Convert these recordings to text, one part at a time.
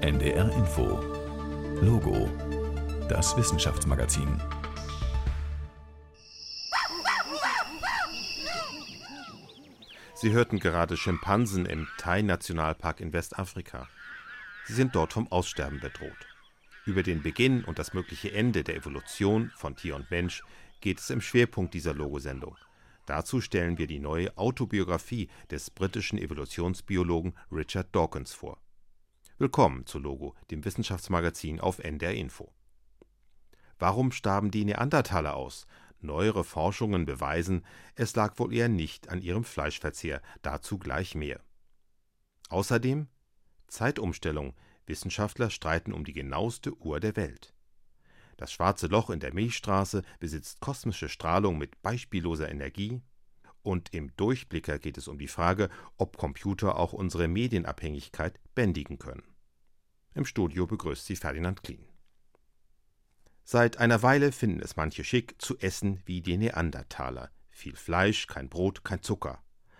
NDR Info Logo, das Wissenschaftsmagazin. Sie hörten gerade Schimpansen im Tai-Nationalpark in Westafrika. Sie sind dort vom Aussterben bedroht. Über den Beginn und das mögliche Ende der Evolution von Tier und Mensch geht es im Schwerpunkt dieser Logo-Sendung. Dazu stellen wir die neue Autobiografie des britischen Evolutionsbiologen Richard Dawkins vor. Willkommen zu Logo, dem Wissenschaftsmagazin auf NDR Info. Warum starben die Neandertaler aus? Neuere Forschungen beweisen, es lag wohl eher nicht an ihrem Fleischverzehr, dazu gleich mehr. Außerdem Zeitumstellung. Wissenschaftler streiten um die genaueste Uhr der Welt. Das schwarze Loch in der Milchstraße besitzt kosmische Strahlung mit beispielloser Energie. Und im Durchblicker geht es um die Frage, ob Computer auch unsere Medienabhängigkeit bändigen können. Im Studio begrüßt sie Ferdinand Klien. Seit einer Weile finden es manche schick, zu essen wie die Neandertaler. Viel Fleisch, kein Brot, kein Zucker.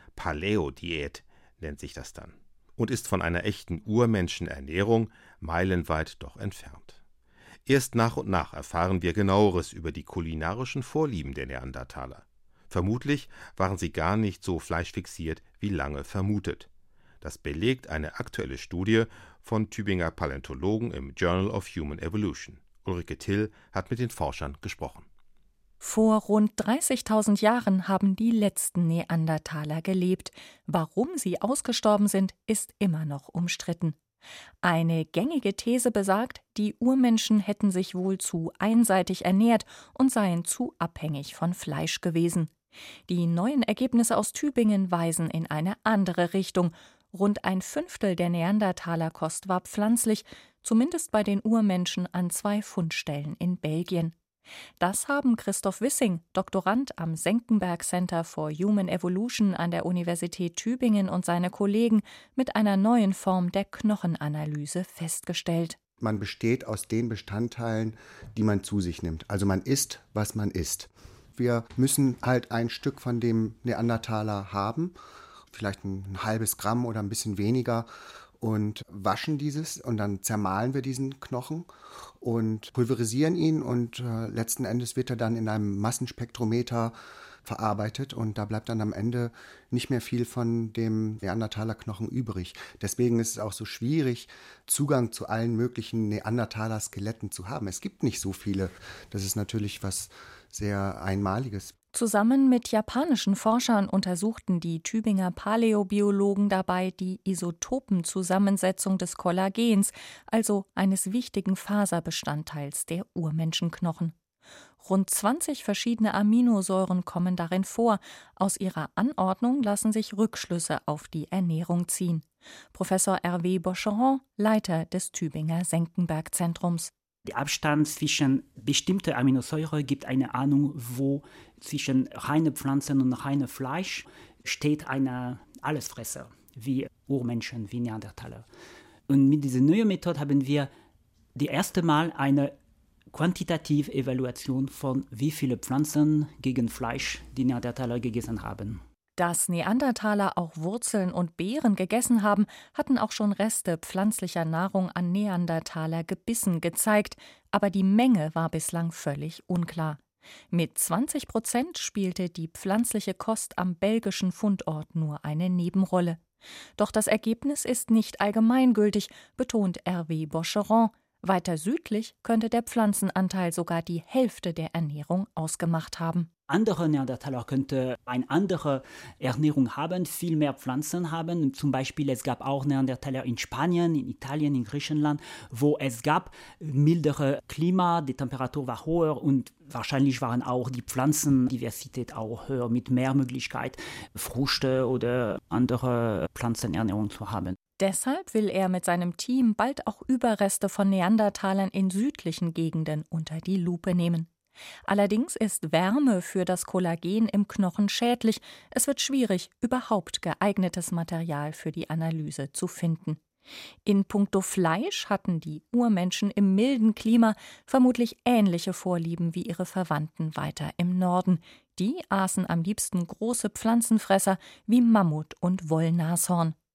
Paleo-Diät nennt sich das dann. Und ist von einer echten Urmenschenernährung meilenweit doch entfernt. Erst nach und nach erfahren wir Genaueres über die kulinarischen Vorlieben der Neandertaler. Vermutlich waren sie gar nicht so fleischfixiert wie lange vermutet. Das belegt eine aktuelle Studie von Tübinger Paläontologen im Journal of Human Evolution. Ulrike Till hat mit den Forschern gesprochen. Vor rund 30.000 Jahren haben die letzten Neandertaler gelebt. Warum sie ausgestorben sind, ist immer noch umstritten. Eine gängige These besagt, die Urmenschen hätten sich wohl zu einseitig ernährt und seien zu abhängig von Fleisch gewesen. Die neuen Ergebnisse aus Tübingen weisen in eine andere Richtung. Rund ein Fünftel der Neandertalerkost war pflanzlich, zumindest bei den Urmenschen an 2 Fundstellen in Belgien. Das haben Christoph Wissing, Doktorand am Senckenberg Center for Human Evolution an der Universität Tübingen und seine Kollegen mit einer neuen Form der Knochenanalyse festgestellt. Man besteht aus den Bestandteilen, die man zu sich nimmt. Also man isst, was man isst. Wir müssen halt ein Stück von dem Neandertaler haben, vielleicht ein halbes Gramm oder ein bisschen weniger, und waschen dieses und dann zermahlen wir diesen Knochen und pulverisieren ihn und letzten Endes wird er dann in einem Massenspektrometer verarbeitet und da bleibt dann am Ende nicht mehr viel von dem Neandertaler-Knochen übrig. Deswegen ist es auch so schwierig, Zugang zu allen möglichen Neandertaler-Skeletten zu haben. Es gibt nicht so viele. Das ist natürlich was sehr Einmaliges. Zusammen mit japanischen Forschern untersuchten die Tübinger Paläobiologen dabei die Isotopenzusammensetzung des Kollagens, also eines wichtigen Faserbestandteils der Urmenschenknochen. Rund 20 verschiedene Aminosäuren kommen darin vor. Aus ihrer Anordnung lassen sich Rückschlüsse auf die Ernährung ziehen. Professor Hervé Bocheron, Leiter des Tübinger Senckenberg-Zentrums. Der Abstand zwischen bestimmten Aminosäuren gibt eine Ahnung, wo zwischen reine Pflanzen und reine Fleisch steht eine Allesfresser, wie Urmenschen, wie Neandertaler. Und mit dieser neuen Methode haben wir das erste Mal eine quantitative Evaluation von wie viele Pflanzen gegen Fleisch die Neandertaler gegessen haben. Dass Neandertaler auch Wurzeln und Beeren gegessen haben, hatten auch schon Reste pflanzlicher Nahrung an Neandertaler Gebissen gezeigt, aber die Menge war bislang völlig unklar. Mit 20% spielte die pflanzliche Kost am belgischen Fundort nur eine Nebenrolle. Doch das Ergebnis ist nicht allgemeingültig, betont Hervé Bocheron. Weiter südlich könnte der Pflanzenanteil sogar die Hälfte der Ernährung ausgemacht haben. Andere Neandertaler könnten eine andere Ernährung haben, viel mehr Pflanzen haben. Zum Beispiel, es gab auch Neandertaler in Spanien, in Italien, in Griechenland, wo es gab mildere Klima, die Temperatur war höher und wahrscheinlich waren auch die Pflanzendiversität auch höher, mit mehr Möglichkeit, Früchte oder andere Pflanzenernährung zu haben. Deshalb will er mit seinem Team bald auch Überreste von Neandertalern in südlichen Gegenden unter die Lupe nehmen. Allerdings ist Wärme für das Kollagen im Knochen schädlich. Es wird schwierig, überhaupt geeignetes Material für die Analyse zu finden. In puncto Fleisch hatten die Urmenschen im milden Klima vermutlich ähnliche Vorlieben wie ihre Verwandten weiter im Norden. Die aßen am liebsten große Pflanzenfresser wie Mammut und Wollnashorn.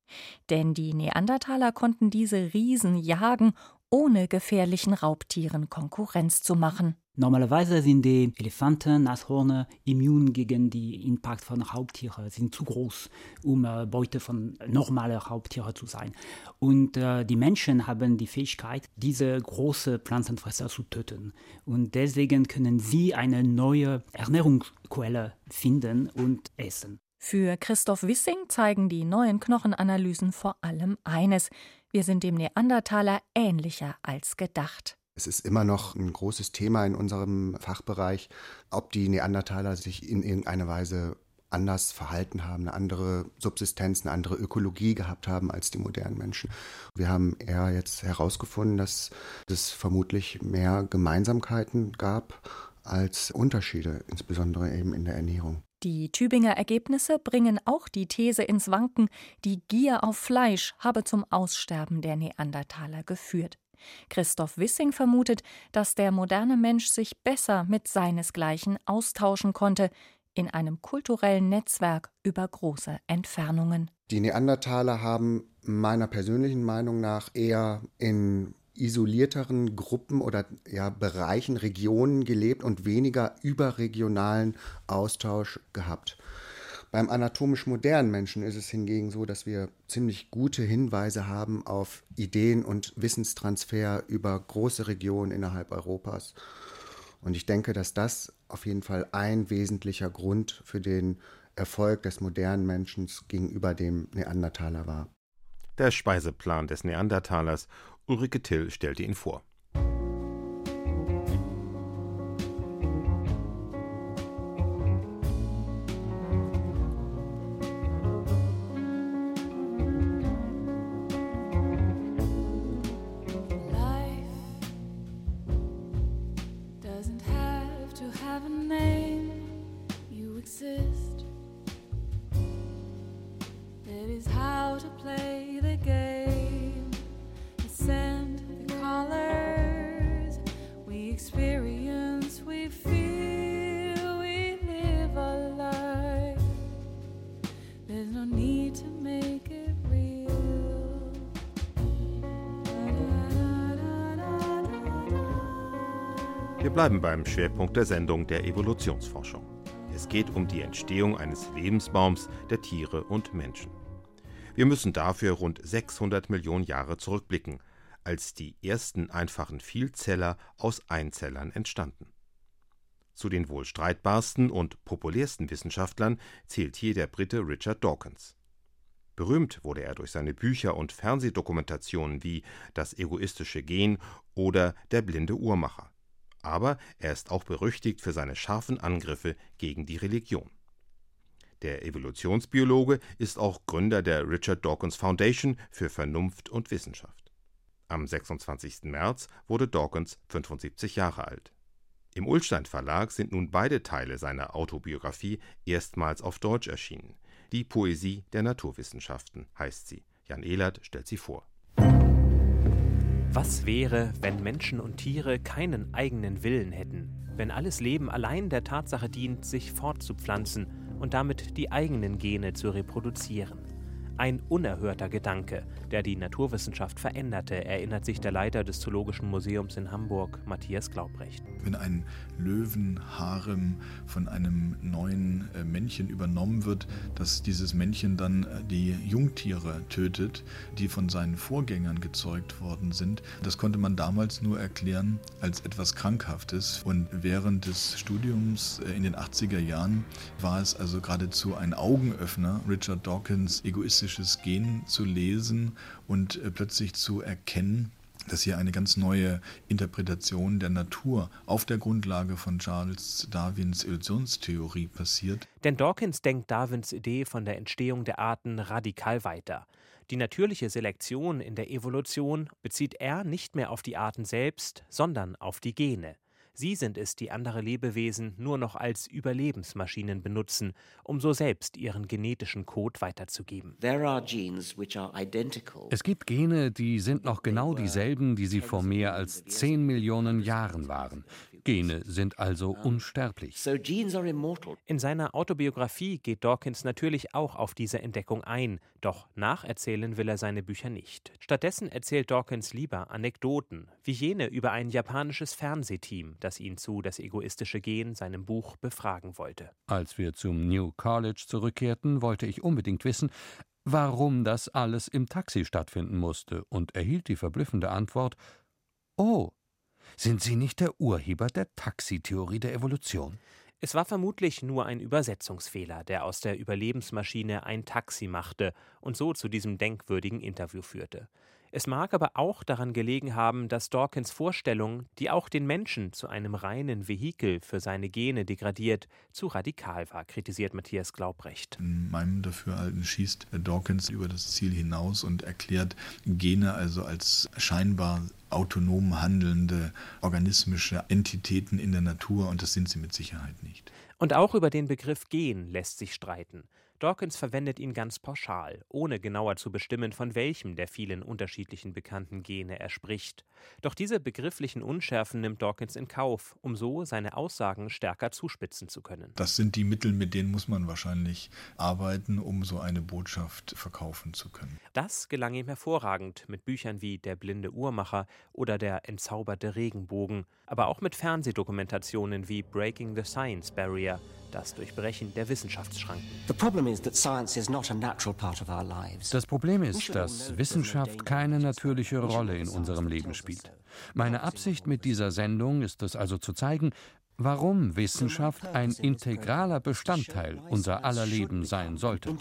Denn die Neandertaler konnten diese Riesen jagen, ohne gefährlichen Raubtieren Konkurrenz zu machen. Normalerweise sind die Elefanten, Nashörner immun gegen den Impact von Raubtieren. Sie sind zu groß, um Beute von normalen Raubtieren zu sein. Und die Menschen haben die Fähigkeit, diese großen Pflanzenfresser zu töten. Und deswegen können sie eine neue Ernährungsquelle finden und essen. Für Christoph Wissing zeigen die neuen Knochenanalysen vor allem eines: Wir sind dem Neandertaler ähnlicher als gedacht. Es ist immer noch ein großes Thema in unserem Fachbereich, ob die Neandertaler sich in irgendeiner Weise anders verhalten haben, eine andere Subsistenz, eine andere Ökologie gehabt haben als die modernen Menschen. Wir haben eher jetzt herausgefunden, dass es vermutlich mehr Gemeinsamkeiten gab als Unterschiede, insbesondere eben in der Ernährung. Die Tübinger Ergebnisse bringen auch die These ins Wanken, die Gier auf Fleisch habe zum Aussterben der Neandertaler geführt. Christoph Wissing vermutet, dass der moderne Mensch sich besser mit seinesgleichen austauschen konnte, in einem kulturellen Netzwerk über große Entfernungen. Die Neandertaler haben meiner persönlichen Meinung nach eher in isolierteren Gruppen oder Bereichen, Regionen gelebt und weniger überregionalen Austausch gehabt. Beim anatomisch modernen Menschen ist es hingegen so, dass wir ziemlich gute Hinweise haben auf Ideen- und Wissenstransfer über große Regionen innerhalb Europas. Und ich denke, dass das auf jeden Fall ein wesentlicher Grund für den Erfolg des modernen Menschen gegenüber dem Neandertaler war. Der Speiseplan des Neandertalers. Ulrike Till stellte ihn vor. Wir bleiben beim Schwerpunkt der Sendung der Evolutionsforschung. Es geht um die Entstehung eines Lebensbaums der Tiere und Menschen. Wir müssen dafür rund 600 Millionen Jahre zurückblicken, als die ersten einfachen Vielzeller aus Einzellern entstanden. Zu den wohl streitbarsten und populärsten Wissenschaftlern zählt hier der Brite Richard Dawkins. Berühmt wurde er durch seine Bücher und Fernsehdokumentationen wie Das egoistische Gen oder Der blinde Uhrmacher. Aber er ist auch berüchtigt für seine scharfen Angriffe gegen die Religion. Der Evolutionsbiologe ist auch Gründer der Richard Dawkins Foundation für Vernunft und Wissenschaft. Am 26. März wurde Dawkins 75 Jahre alt. Im Ullstein Verlag sind nun beide Teile seiner Autobiografie erstmals auf Deutsch erschienen. Die Poesie der Naturwissenschaften heißt sie. Jan Ehlert stellt sie vor. Was wäre, wenn Menschen und Tiere keinen eigenen Willen hätten? Wenn alles Leben allein der Tatsache dient, sich fortzupflanzen und damit die eigenen Gene zu reproduzieren? Ein unerhörter Gedanke, der die Naturwissenschaft veränderte, erinnert sich der Leiter des Zoologischen Museums in Hamburg, Matthias Glaubrecht. Wenn ein Löwenharem von einem neuen Männchen übernommen wird, dass dieses Männchen dann die Jungtiere tötet, die von seinen Vorgängern gezeugt worden sind, das konnte man damals nur erklären als etwas Krankhaftes. Und während des Studiums in den 80er Jahren war es also geradezu ein Augenöffner, Richard Dawkins egoistisches Gen zu lesen und plötzlich zu erkennen, dass hier eine ganz neue Interpretation der Natur auf der Grundlage von Charles Darwins Evolutionstheorie passiert. Denn Dawkins denkt Darwins Idee von der Entstehung der Arten radikal weiter. Die natürliche Selektion in der Evolution bezieht er nicht mehr auf die Arten selbst, sondern auf die Gene. Sie sind es, die andere Lebewesen nur noch als Überlebensmaschinen benutzen, um so selbst ihren genetischen Code weiterzugeben. Es gibt Gene, die sind noch genau dieselben, die sie vor mehr als 10 Millionen Jahren waren. Gene sind also unsterblich. In seiner Autobiografie geht Dawkins natürlich auch auf diese Entdeckung ein, doch nacherzählen will er seine Bücher nicht. Stattdessen erzählt Dawkins lieber Anekdoten, wie jene über ein japanisches Fernsehteam, das ihn zu Das egoistische Gen, seinem Buch, befragen wollte. Als wir zum New College zurückkehrten, wollte ich unbedingt wissen, warum das alles im Taxi stattfinden musste, und erhielt die verblüffende Antwort: Oh, sind Sie nicht der Urheber der Taxitheorie der Evolution? Es war vermutlich nur ein Übersetzungsfehler, der aus der Überlebensmaschine ein Taxi machte und so zu diesem denkwürdigen Interview führte. Es mag aber auch daran gelegen haben, dass Dawkins Vorstellung, die auch den Menschen zu einem reinen Vehikel für seine Gene degradiert, zu radikal war, kritisiert Matthias Glaubrecht. In meinem Dafürhalten schießt Dawkins über das Ziel hinaus und erklärt Gene also als scheinbar autonom handelnde organismische Entitäten in der Natur, und das sind sie mit Sicherheit nicht. Und auch über den Begriff Gen lässt sich streiten. Dawkins verwendet ihn ganz pauschal, ohne genauer zu bestimmen, von welchem der vielen unterschiedlichen bekannten Gene er spricht. Doch diese begrifflichen Unschärfen nimmt Dawkins in Kauf, um so seine Aussagen stärker zuspitzen zu können. Das sind die Mittel, mit denen muss man wahrscheinlich arbeiten, um so eine Botschaft verkaufen zu können. Das gelang ihm hervorragend mit Büchern wie Der blinde Uhrmacher oder Der entzauberte Regenbogen, aber auch mit Fernsehdokumentationen wie Breaking the Science Barrier, das Durchbrechen der Wissenschaftsschranken. Das Problem ist, dass Wissenschaft keine natürliche Rolle in unserem Leben spielt. Meine Absicht mit dieser Sendung ist es also zu zeigen, warum Wissenschaft ein integraler Bestandteil unser aller Leben sein sollte.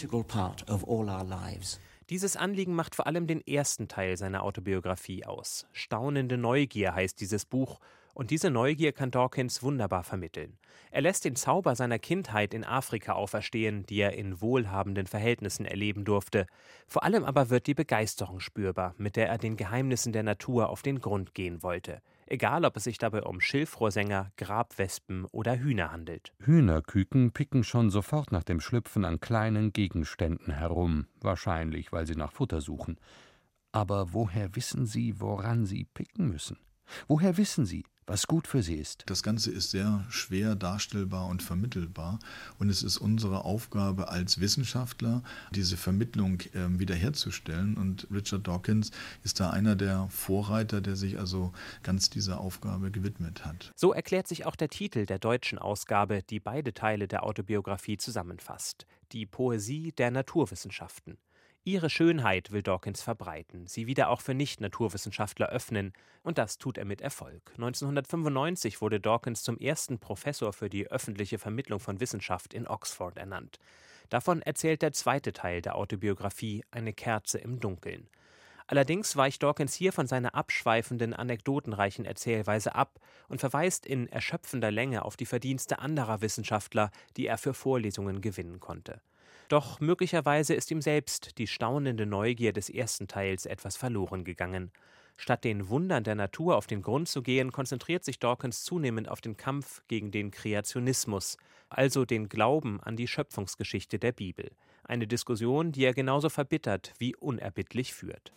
Dieses Anliegen macht vor allem den ersten Teil seiner Autobiografie aus. Staunende Neugier heißt dieses Buch, und diese Neugier kann Dawkins wunderbar vermitteln. Er lässt den Zauber seiner Kindheit in Afrika auferstehen, die er in wohlhabenden Verhältnissen erleben durfte. Vor allem aber wird die Begeisterung spürbar, mit der er den Geheimnissen der Natur auf den Grund gehen wollte. Egal, ob es sich dabei um Schilfrohrsänger, Grabwespen oder Hühner handelt. Hühnerküken picken schon sofort nach dem Schlüpfen an kleinen Gegenständen herum, wahrscheinlich, weil sie nach Futter suchen. Aber woher wissen sie, woran sie picken müssen? Woher wissen sie, was gut für sie ist? Das Ganze ist sehr schwer darstellbar und vermittelbar, und es ist unsere Aufgabe als Wissenschaftler, diese Vermittlung wiederherzustellen, und Richard Dawkins ist da einer der Vorreiter, der sich also ganz dieser Aufgabe gewidmet hat. So erklärt sich auch der Titel der deutschen Ausgabe, die beide Teile der Autobiografie zusammenfasst: Die Poesie der Naturwissenschaften. Ihre Schönheit will Dawkins verbreiten, sie wieder auch für Nicht-Naturwissenschaftler öffnen, und das tut er mit Erfolg. 1995 wurde Dawkins zum ersten Professor für die öffentliche Vermittlung von Wissenschaft in Oxford ernannt. Davon erzählt der zweite Teil der Autobiografie, Eine Kerze im Dunkeln. Allerdings weicht Dawkins hier von seiner abschweifenden, anekdotenreichen Erzählweise ab und verweist in erschöpfender Länge auf die Verdienste anderer Wissenschaftler, die er für Vorlesungen gewinnen konnte. Doch möglicherweise ist ihm selbst die staunende Neugier des ersten Teils etwas verloren gegangen. Statt den Wundern der Natur auf den Grund zu gehen, konzentriert sich Dawkins zunehmend auf den Kampf gegen den Kreationismus, also den Glauben an die Schöpfungsgeschichte der Bibel. Eine Diskussion, die er genauso verbittert wie unerbittlich führt.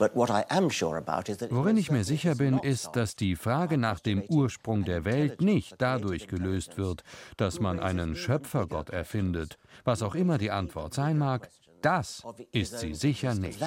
Worin ich mir sicher bin, ist, dass die Frage nach dem Ursprung der Welt nicht dadurch gelöst wird, dass man einen Schöpfergott erfindet. Was auch immer die Antwort sein mag, das ist sie sicher nicht.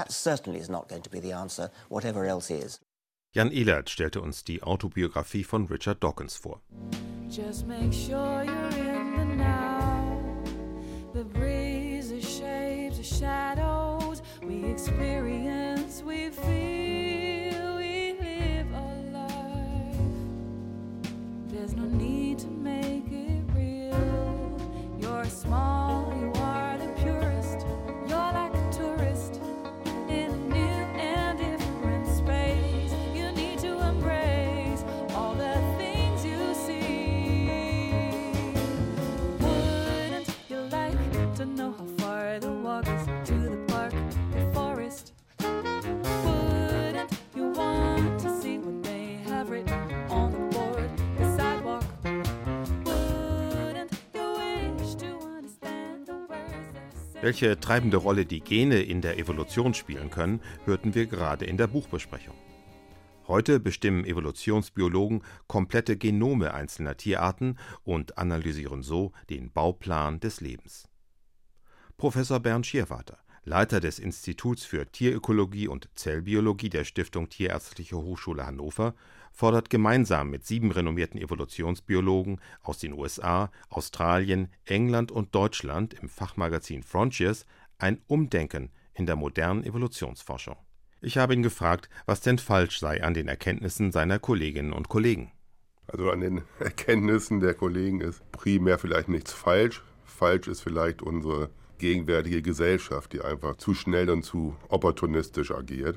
Jan Ehlert stellte uns die Autobiografie von Richard Dawkins vor. Just make sure you're in the now. The breeze, the shapes, the shadows we experience, we feel, we live a life. There's no need to make it real. You're small, you are the purest. You're like a tourist in a new and different space. You need to embrace all the things you see. Wouldn't you like to know how far the walk is to the park, the forest? Wouldn't you want to see what they have written on the board, the sidewalk? Wouldn't you wish to understand the words they say? Welche treibende Rolle die Gene in der Evolution spielen können, hörten wir gerade in der Buchbesprechung. Heute bestimmen Evolutionsbiologen komplette Genome einzelner Tierarten und analysieren so den Bauplan des Lebens. Professor Bernd Schierwarter, Leiter des Instituts für Tierökologie und Zellbiologie der Stiftung Tierärztliche Hochschule Hannover, fordert gemeinsam mit 7 renommierten Evolutionsbiologen aus den USA, Australien, England und Deutschland im Fachmagazin Frontiers ein Umdenken in der modernen Evolutionsforschung. Ich habe ihn gefragt, was denn falsch sei an den Erkenntnissen seiner Kolleginnen und Kollegen. Also an den Erkenntnissen der Kollegen ist primär vielleicht nichts falsch. Falsch ist vielleicht unsere gegenwärtige Gesellschaft, die einfach zu schnell und zu opportunistisch agiert.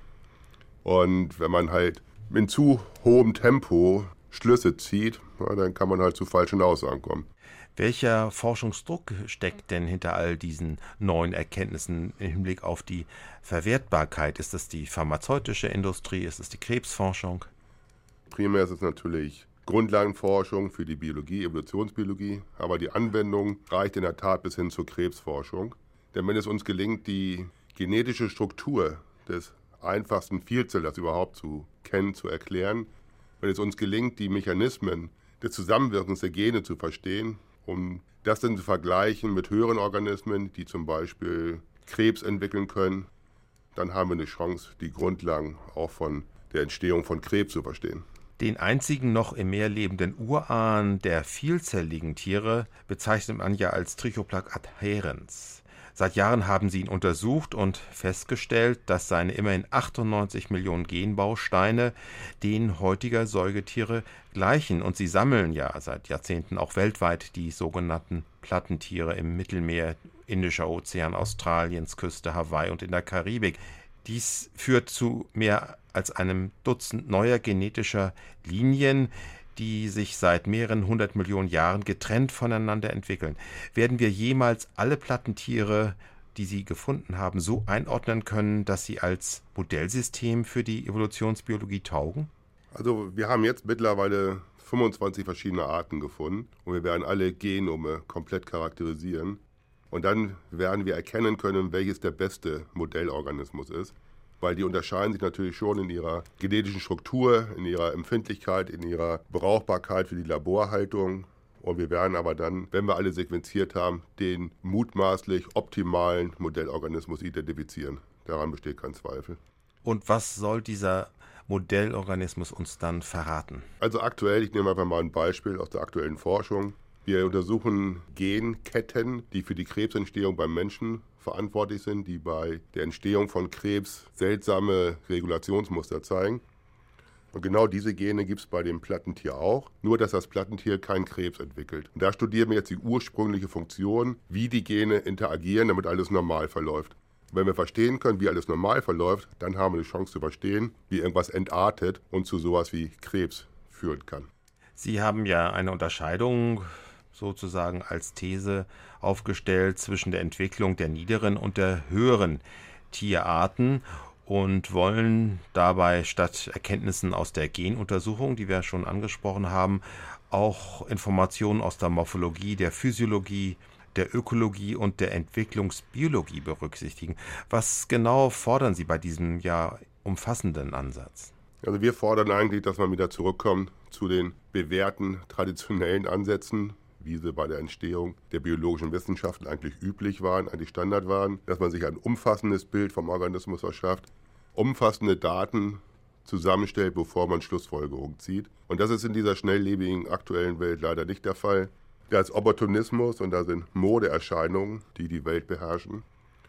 Und wenn man halt in zu hohem Tempo Schlüsse zieht, dann kann man halt zu falschen Aussagen kommen. Welcher Forschungsdruck steckt denn hinter all diesen neuen Erkenntnissen im Hinblick auf die Verwertbarkeit? Ist das die pharmazeutische Industrie? Ist es die Krebsforschung? Primär ist es natürlich Grundlagenforschung für die Biologie, Evolutionsbiologie, aber die Anwendung reicht in der Tat bis hin zur Krebsforschung. Denn wenn es uns gelingt, die genetische Struktur des einfachsten Vielzellers überhaupt zu kennen, zu erklären, wenn es uns gelingt, die Mechanismen des Zusammenwirkens der Gene zu verstehen, um das dann zu vergleichen mit höheren Organismen, die zum Beispiel Krebs entwickeln können, dann haben wir eine Chance, die Grundlagen auch von der Entstehung von Krebs zu verstehen. Den einzigen noch im Meer lebenden Urahn der vielzelligen Tiere bezeichnet man ja als Trichoplaque adhärens. Seit Jahren haben sie ihn untersucht und festgestellt, dass seine immerhin 98 Millionen Genbausteine denen heutiger Säugetiere gleichen. Und sie sammeln ja seit Jahrzehnten auch weltweit die sogenannten Plattentiere im Mittelmeer, Indischer Ozean, Australiens Küste, Hawaii und in der Karibik. Dies führt zu mehr als einem Dutzend neuer genetischer Linien, die sich seit mehreren 100 Millionen Jahren getrennt voneinander entwickeln. Werden wir jemals alle Plattentiere, die Sie gefunden haben, so einordnen können, dass sie als Modellsystem für die Evolutionsbiologie taugen? Also wir haben jetzt mittlerweile 25 verschiedene Arten gefunden und wir werden alle Genome komplett charakterisieren. Und dann werden wir erkennen können, welches der beste Modellorganismus ist. Weil die unterscheiden sich natürlich schon in ihrer genetischen Struktur, in ihrer Empfindlichkeit, in ihrer Brauchbarkeit für die Laborhaltung. Und wir werden aber dann, wenn wir alle sequenziert haben, den mutmaßlich optimalen Modellorganismus identifizieren. Daran besteht kein Zweifel. Und was soll dieser Modellorganismus uns dann verraten? Also aktuell, ich nehme einfach mal ein Beispiel aus der aktuellen Forschung. Wir untersuchen Genketten, die für die Krebsentstehung beim Menschen verantwortlich sind, die bei der Entstehung von Krebs seltsame Regulationsmuster zeigen. Und genau diese Gene gibt es bei dem Plattentier auch, nur dass das Plattentier keinen Krebs entwickelt. Und da studieren wir jetzt die ursprüngliche Funktion, wie die Gene interagieren, damit alles normal verläuft. Und wenn wir verstehen können, wie alles normal verläuft, dann haben wir eine Chance zu verstehen, wie irgendwas entartet und zu sowas wie Krebs führen kann. Sie haben ja eine Unterscheidung sozusagen als These aufgestellt zwischen der Entwicklung der niederen und der höheren Tierarten und wollen dabei statt Erkenntnissen aus der Genuntersuchung, die wir schon angesprochen haben, auch Informationen aus der Morphologie, der Physiologie, der Ökologie und der Entwicklungsbiologie berücksichtigen. Was genau fordern Sie bei diesem ja umfassenden Ansatz? Also wir fordern eigentlich, dass man wieder zurückkommt zu den bewährten traditionellen Ansätzen, wie sie bei der Entstehung der biologischen Wissenschaften eigentlich üblich waren, eigentlich Standard waren, dass man sich ein umfassendes Bild vom Organismus verschafft, umfassende Daten zusammenstellt, bevor man Schlussfolgerungen zieht. Und das ist in dieser schnelllebigen aktuellen Welt leider nicht der Fall. Da ist Opportunismus und da sind Modeerscheinungen, die die Welt beherrschen.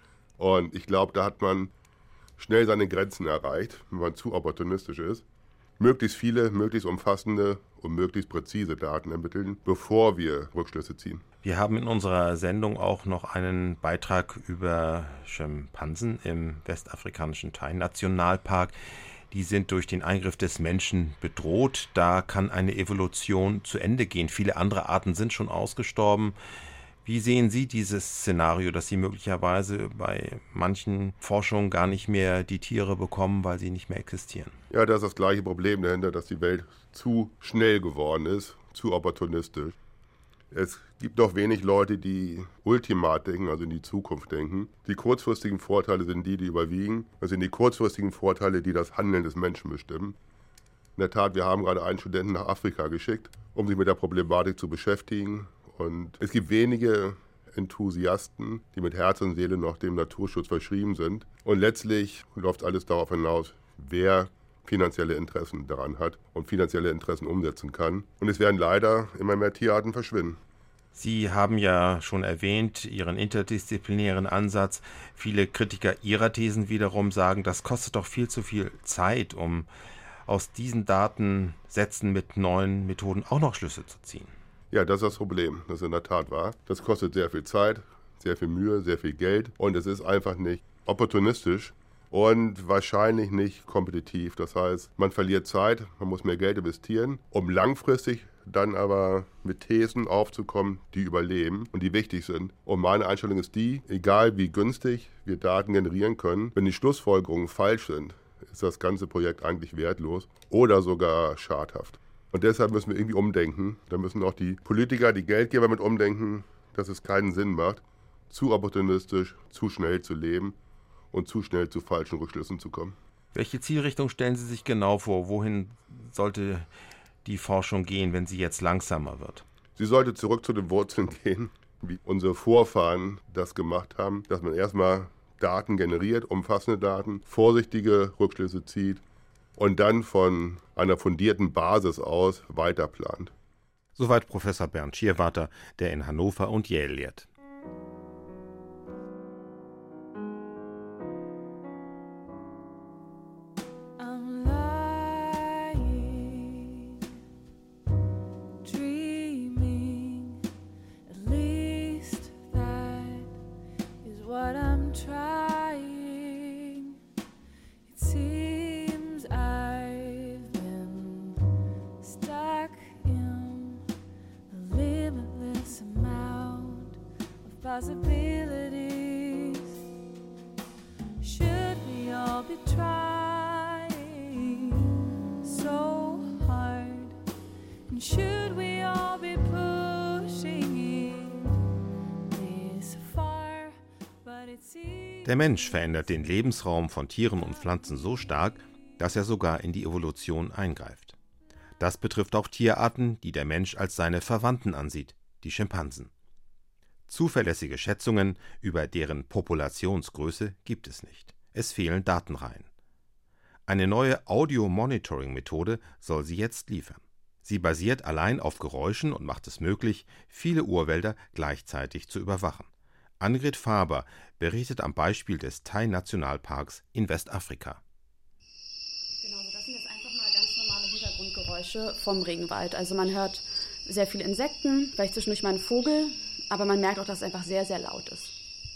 Und ich glaube, da hat man schnell seine Grenzen erreicht, wenn man zu opportunistisch ist. Möglichst viele, möglichst umfassende und möglichst präzise Daten ermitteln, bevor wir Rückschlüsse ziehen. Wir haben in unserer Sendung auch noch einen Beitrag über Schimpansen im westafrikanischen Tai-Nationalpark. Die sind durch den Eingriff des Menschen bedroht. Da kann eine Evolution zu Ende gehen. Viele andere Arten sind schon ausgestorben. Wie sehen Sie dieses Szenario, dass Sie möglicherweise bei manchen Forschungen gar nicht mehr die Tiere bekommen, weil sie nicht mehr existieren? Ja, da ist das gleiche Problem dahinter, dass die Welt zu schnell geworden ist, zu opportunistisch. Es gibt doch wenig Leute, die ultimat denken, also in die Zukunft denken. Die kurzfristigen Vorteile sind die überwiegen. Das sind die kurzfristigen Vorteile, die das Handeln des Menschen bestimmen. In der Tat, wir haben gerade einen Studenten nach Afrika geschickt, um sich mit der Problematik zu beschäftigen. Und es gibt wenige Enthusiasten, die mit Herz und Seele noch dem Naturschutz verschrieben sind. Und letztlich läuft alles darauf hinaus, wer finanzielle Interessen daran hat und finanzielle Interessen umsetzen kann. Und es werden leider immer mehr Tierarten verschwinden. Sie haben ja schon erwähnt, Ihren interdisziplinären Ansatz. Viele Kritiker Ihrer Thesen wiederum sagen, das kostet doch viel zu viel Zeit, um aus diesen Datensätzen mit neuen Methoden auch noch Schlüsse zu ziehen. Ja, das ist das Problem. Das ist in der Tat wahr. Das kostet sehr viel Zeit, sehr viel Mühe, sehr viel Geld. Und es ist einfach nicht opportunistisch und wahrscheinlich nicht kompetitiv. Das heißt, man verliert Zeit, man muss mehr Geld investieren, um langfristig dann aber mit Thesen aufzukommen, die überleben und die wichtig sind. Und meine Einstellung ist die, egal wie günstig wir Daten generieren können, wenn die Schlussfolgerungen falsch sind, ist das ganze Projekt eigentlich wertlos oder sogar schadhaft. Und deshalb müssen wir irgendwie umdenken. Da müssen auch die Politiker, die Geldgeber mit umdenken, dass es keinen Sinn macht, zu opportunistisch, zu schnell zu leben und zu schnell zu falschen Rückschlüssen zu kommen. Welche Zielrichtung stellen Sie sich genau vor? Wohin sollte die Forschung gehen, wenn sie jetzt langsamer wird? Sie sollte zurück zu den Wurzeln gehen, wie unsere Vorfahren das gemacht haben, dass man erstmal Daten generiert, umfassende Daten, vorsichtige Rückschlüsse zieht und dann von einer fundierten Basis aus weiterplant. Soweit Professor Bernd Schierwarter, der in Hannover und Yale lehrt. Possibilities. Should we all be trying so hard? And should we all be pushing it this far? But it seems Der Mensch verändert den Lebensraum von Tieren und Pflanzen so stark, dass er sogar in die Evolution eingreift. Das betrifft auch Tierarten, die der Mensch als seine Verwandten ansieht, die Schimpansen. Zuverlässige Schätzungen über deren Populationsgröße gibt es nicht. Es fehlen Datenreihen. Eine neue Audio-Monitoring-Methode soll sie jetzt liefern. Sie basiert allein auf Geräuschen und macht es möglich, viele Urwälder gleichzeitig zu überwachen. Annegret Faber berichtet am Beispiel des Thai-Nationalparks in Westafrika. Genau, das sind jetzt einfach mal ganz normale Hintergrundgeräusche vom Regenwald. Also man hört sehr viele Insekten, vielleicht zwischendurch mal einen Vogel, aber man merkt auch, dass es einfach sehr, sehr laut ist.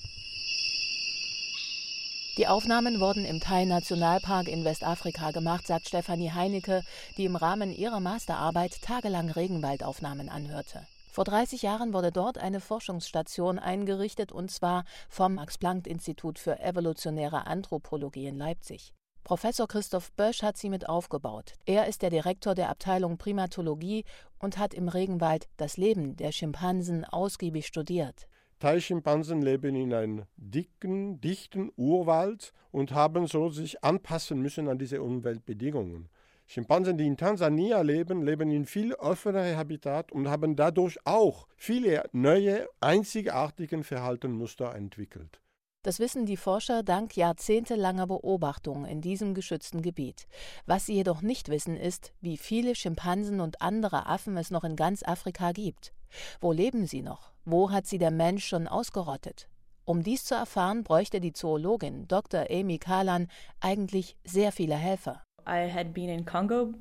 Die Aufnahmen wurden im Thai-Nationalpark in Westafrika gemacht, sagt Stefanie Heinecke, die im Rahmen ihrer Masterarbeit tagelang Regenwaldaufnahmen anhörte. Vor 30 Jahren wurde dort eine Forschungsstation eingerichtet, und zwar vom Max-Planck-Institut für evolutionäre Anthropologie in Leipzig. Professor Christoph Bösch hat sie mit aufgebaut. Er ist der Direktor der Abteilung Primatologie und hat im Regenwald das Leben der Schimpansen ausgiebig studiert. Thai-Schimpansen leben in einem dichten Urwald und haben so sich anpassen müssen an diese Umweltbedingungen. Schimpansen, die in Tansania leben, leben in viel offeneren Habitat und haben dadurch auch viele neue, einzigartige Verhaltensmuster entwickelt. Das wissen die Forscher dank jahrzehntelanger Beobachtungen in diesem geschützten Gebiet. Was sie jedoch nicht wissen, ist, wie viele Schimpansen und andere Affen es noch in ganz Afrika gibt. Wo leben sie noch? Wo hat sie der Mensch schon ausgerottet? Um dies zu erfahren, bräuchte die Zoologin Dr. Amy Kalan eigentlich sehr viele Helfer. I had been in Congo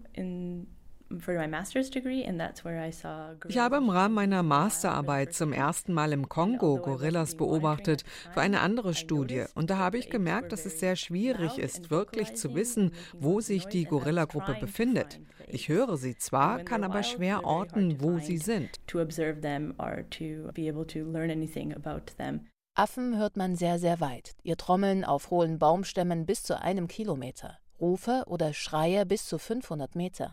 Ich habe im Rahmen meiner Masterarbeit zum ersten Mal im Kongo Gorillas beobachtet für eine andere Studie. Und da habe ich gemerkt, dass es sehr schwierig ist, wirklich zu wissen, wo sich die Gorillagruppe befindet. Ich höre sie zwar, kann aber schwer orten, wo sie sind. Affen hört man sehr, sehr weit. Ihr Trommeln auf hohlen Baumstämmen bis zu 1 Kilometer. Rufe oder Schreie bis zu 500 Meter.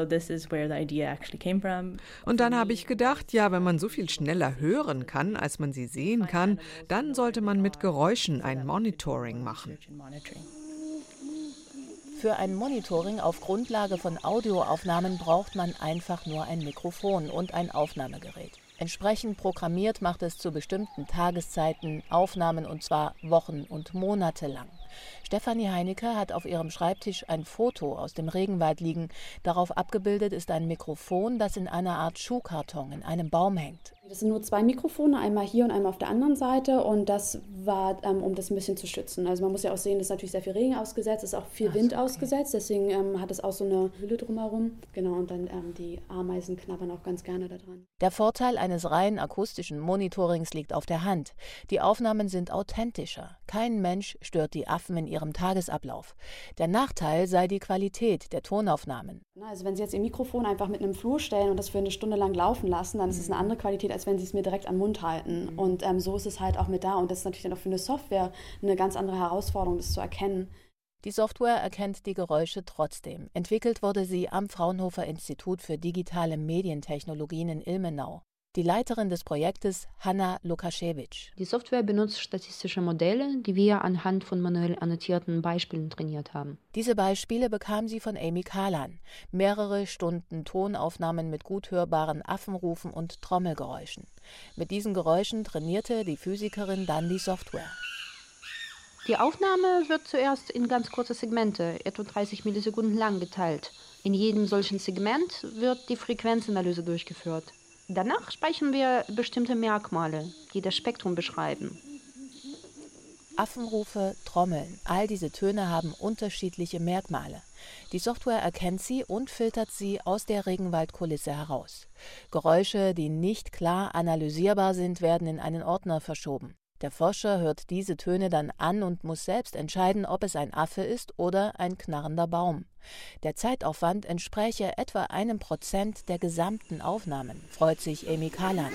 Und dann habe ich gedacht, ja, wenn man so viel schneller hören kann, als man sie sehen kann, dann sollte man mit Geräuschen ein Monitoring machen. Für ein Monitoring auf Grundlage von Audioaufnahmen braucht man einfach nur ein Mikrofon und ein Aufnahmegerät. Entsprechend programmiert macht es zu bestimmten Tageszeiten Aufnahmen, und zwar Wochen und Monate lang. Stefanie Heinecke hat auf ihrem Schreibtisch ein Foto aus dem Regenwald liegen. Darauf abgebildet ist ein Mikrofon, das in einer Art Schuhkarton in einem Baum hängt. Das sind nur 2 Mikrofone, einmal hier und einmal auf der anderen Seite. Und das war, um das ein bisschen zu schützen. Also man muss ja auch sehen, es ist natürlich sehr viel Regen ausgesetzt, es ist auch viel Wind ausgesetzt. Deswegen hat es auch so eine Hülle drumherum. Genau, und dann die Ameisen knabbern auch ganz gerne da dran. Der Vorteil eines rein akustischen Monitorings liegt auf der Hand. Die Aufnahmen sind authentischer. Kein Mensch stört die Affen in ihrem Tagesablauf. Der Nachteil sei die Qualität der Tonaufnahmen. Also wenn Sie jetzt Ihr Mikrofon einfach mit einem Flur stellen und das für eine Stunde lang laufen lassen, dann ist es eine andere Qualität, als wenn Sie es mir direkt am Mund halten. Und so ist es halt auch mit da. Und das ist natürlich dann auch für eine Software eine ganz andere Herausforderung, das zu erkennen. Die Software erkennt die Geräusche trotzdem. Entwickelt wurde sie am Fraunhofer Institut für digitale Medientechnologien in Ilmenau. Die Leiterin des Projektes, Hanna Lukaschewitsch. Die Software benutzt statistische Modelle, die wir anhand von manuell annotierten Beispielen trainiert haben. Diese Beispiele bekam sie von Amy Kalan. Mehrere Stunden Tonaufnahmen mit gut hörbaren Affenrufen und Trommelgeräuschen. Mit diesen Geräuschen trainierte die Physikerin dann die Software. Die Aufnahme wird zuerst in ganz kurze Segmente, etwa 30 Millisekunden lang, geteilt. In jedem solchen Segment wird die Frequenzanalyse durchgeführt. Danach speichern wir bestimmte Merkmale, die das Spektrum beschreiben. Affenrufe, Trommeln, all diese Töne haben unterschiedliche Merkmale. Die Software erkennt sie und filtert sie aus der Regenwaldkulisse heraus. Geräusche, die nicht klar analysierbar sind, werden in einen Ordner verschoben. Der Forscher hört diese Töne dann an und muss selbst entscheiden, ob es ein Affe ist oder ein knarrender Baum. Der Zeitaufwand entspräche etwa 1% der gesamten Aufnahmen, freut sich Amy Kalan.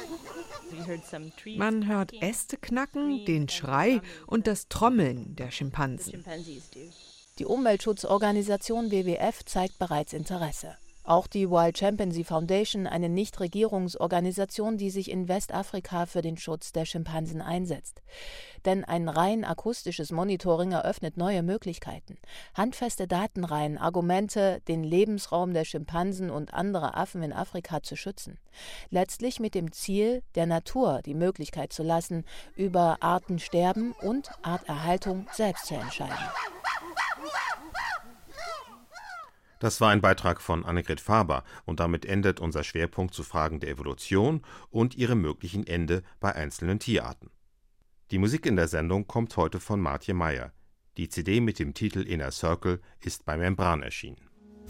Man hört Äste knacken, den Schrei und das Trommeln der Schimpansen. Die Umweltschutzorganisation WWF zeigt bereits Interesse. Auch die Wild Chimpanzee Foundation, eine Nichtregierungsorganisation, die sich in Westafrika für den Schutz der Schimpansen einsetzt. Denn ein rein akustisches Monitoring eröffnet neue Möglichkeiten. Handfeste Datenreihen, Argumente, den Lebensraum der Schimpansen und anderer Affen in Afrika zu schützen. Letztlich mit dem Ziel, der Natur die Möglichkeit zu lassen, über Artensterben und Arterhaltung selbst zu entscheiden. Das war ein Beitrag von Annegret Faber und damit endet unser Schwerpunkt zu Fragen der Evolution und ihrem möglichen Ende bei einzelnen Tierarten. Die Musik in der Sendung kommt heute von Martje Meyer. Die CD mit dem Titel Inner Circle ist bei Membran erschienen.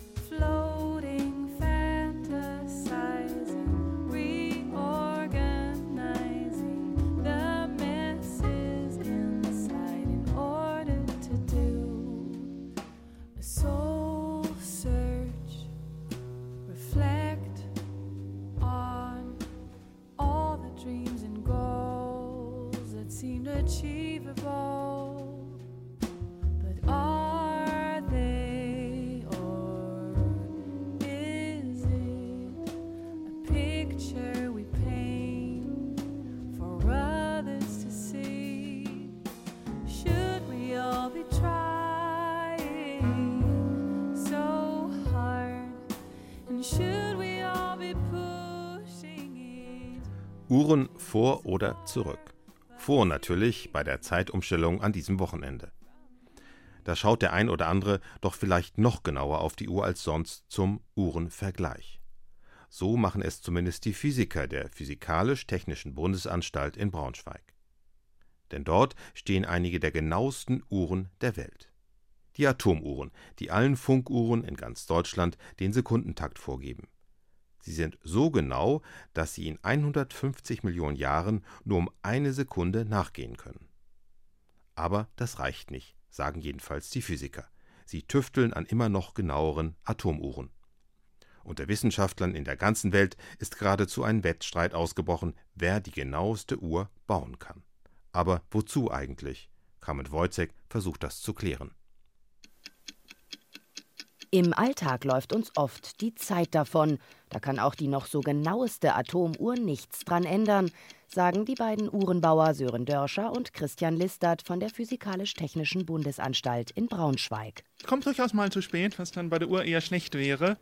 Achievable, but are they, or is it a picture we paint for others to see? Should we all be trying so hard, and should we all be pushing it? Uhren vor oder zurück? Vor natürlich bei der Zeitumstellung an diesem Wochenende. Da schaut der ein oder andere doch vielleicht noch genauer auf die Uhr als sonst zum Uhrenvergleich. So machen es zumindest die Physiker der Physikalisch-Technischen Bundesanstalt in Braunschweig. Denn dort stehen einige der genauesten Uhren der Welt. Die Atomuhren, die allen Funkuhren in ganz Deutschland den Sekundentakt vorgeben. Sie sind so genau, dass sie in 150 Millionen Jahren nur um 1 Sekunde nachgehen können. Aber das reicht nicht, sagen jedenfalls die Physiker. Sie tüfteln an immer noch genaueren Atomuhren. Unter Wissenschaftlern in der ganzen Welt ist geradezu ein Wettstreit ausgebrochen, wer die genaueste Uhr bauen kann. Aber wozu eigentlich? Carmen Wojcek versucht das zu klären. Im Alltag läuft uns oft die Zeit davon. Da kann auch die noch so genaueste Atomuhr nichts dran ändern, sagen die beiden Uhrenbauer Sören Dörscher und Christian Listert von der Physikalisch-Technischen Bundesanstalt in Braunschweig. Kommt durchaus mal zu spät, was dann bei der Uhr eher schlecht wäre.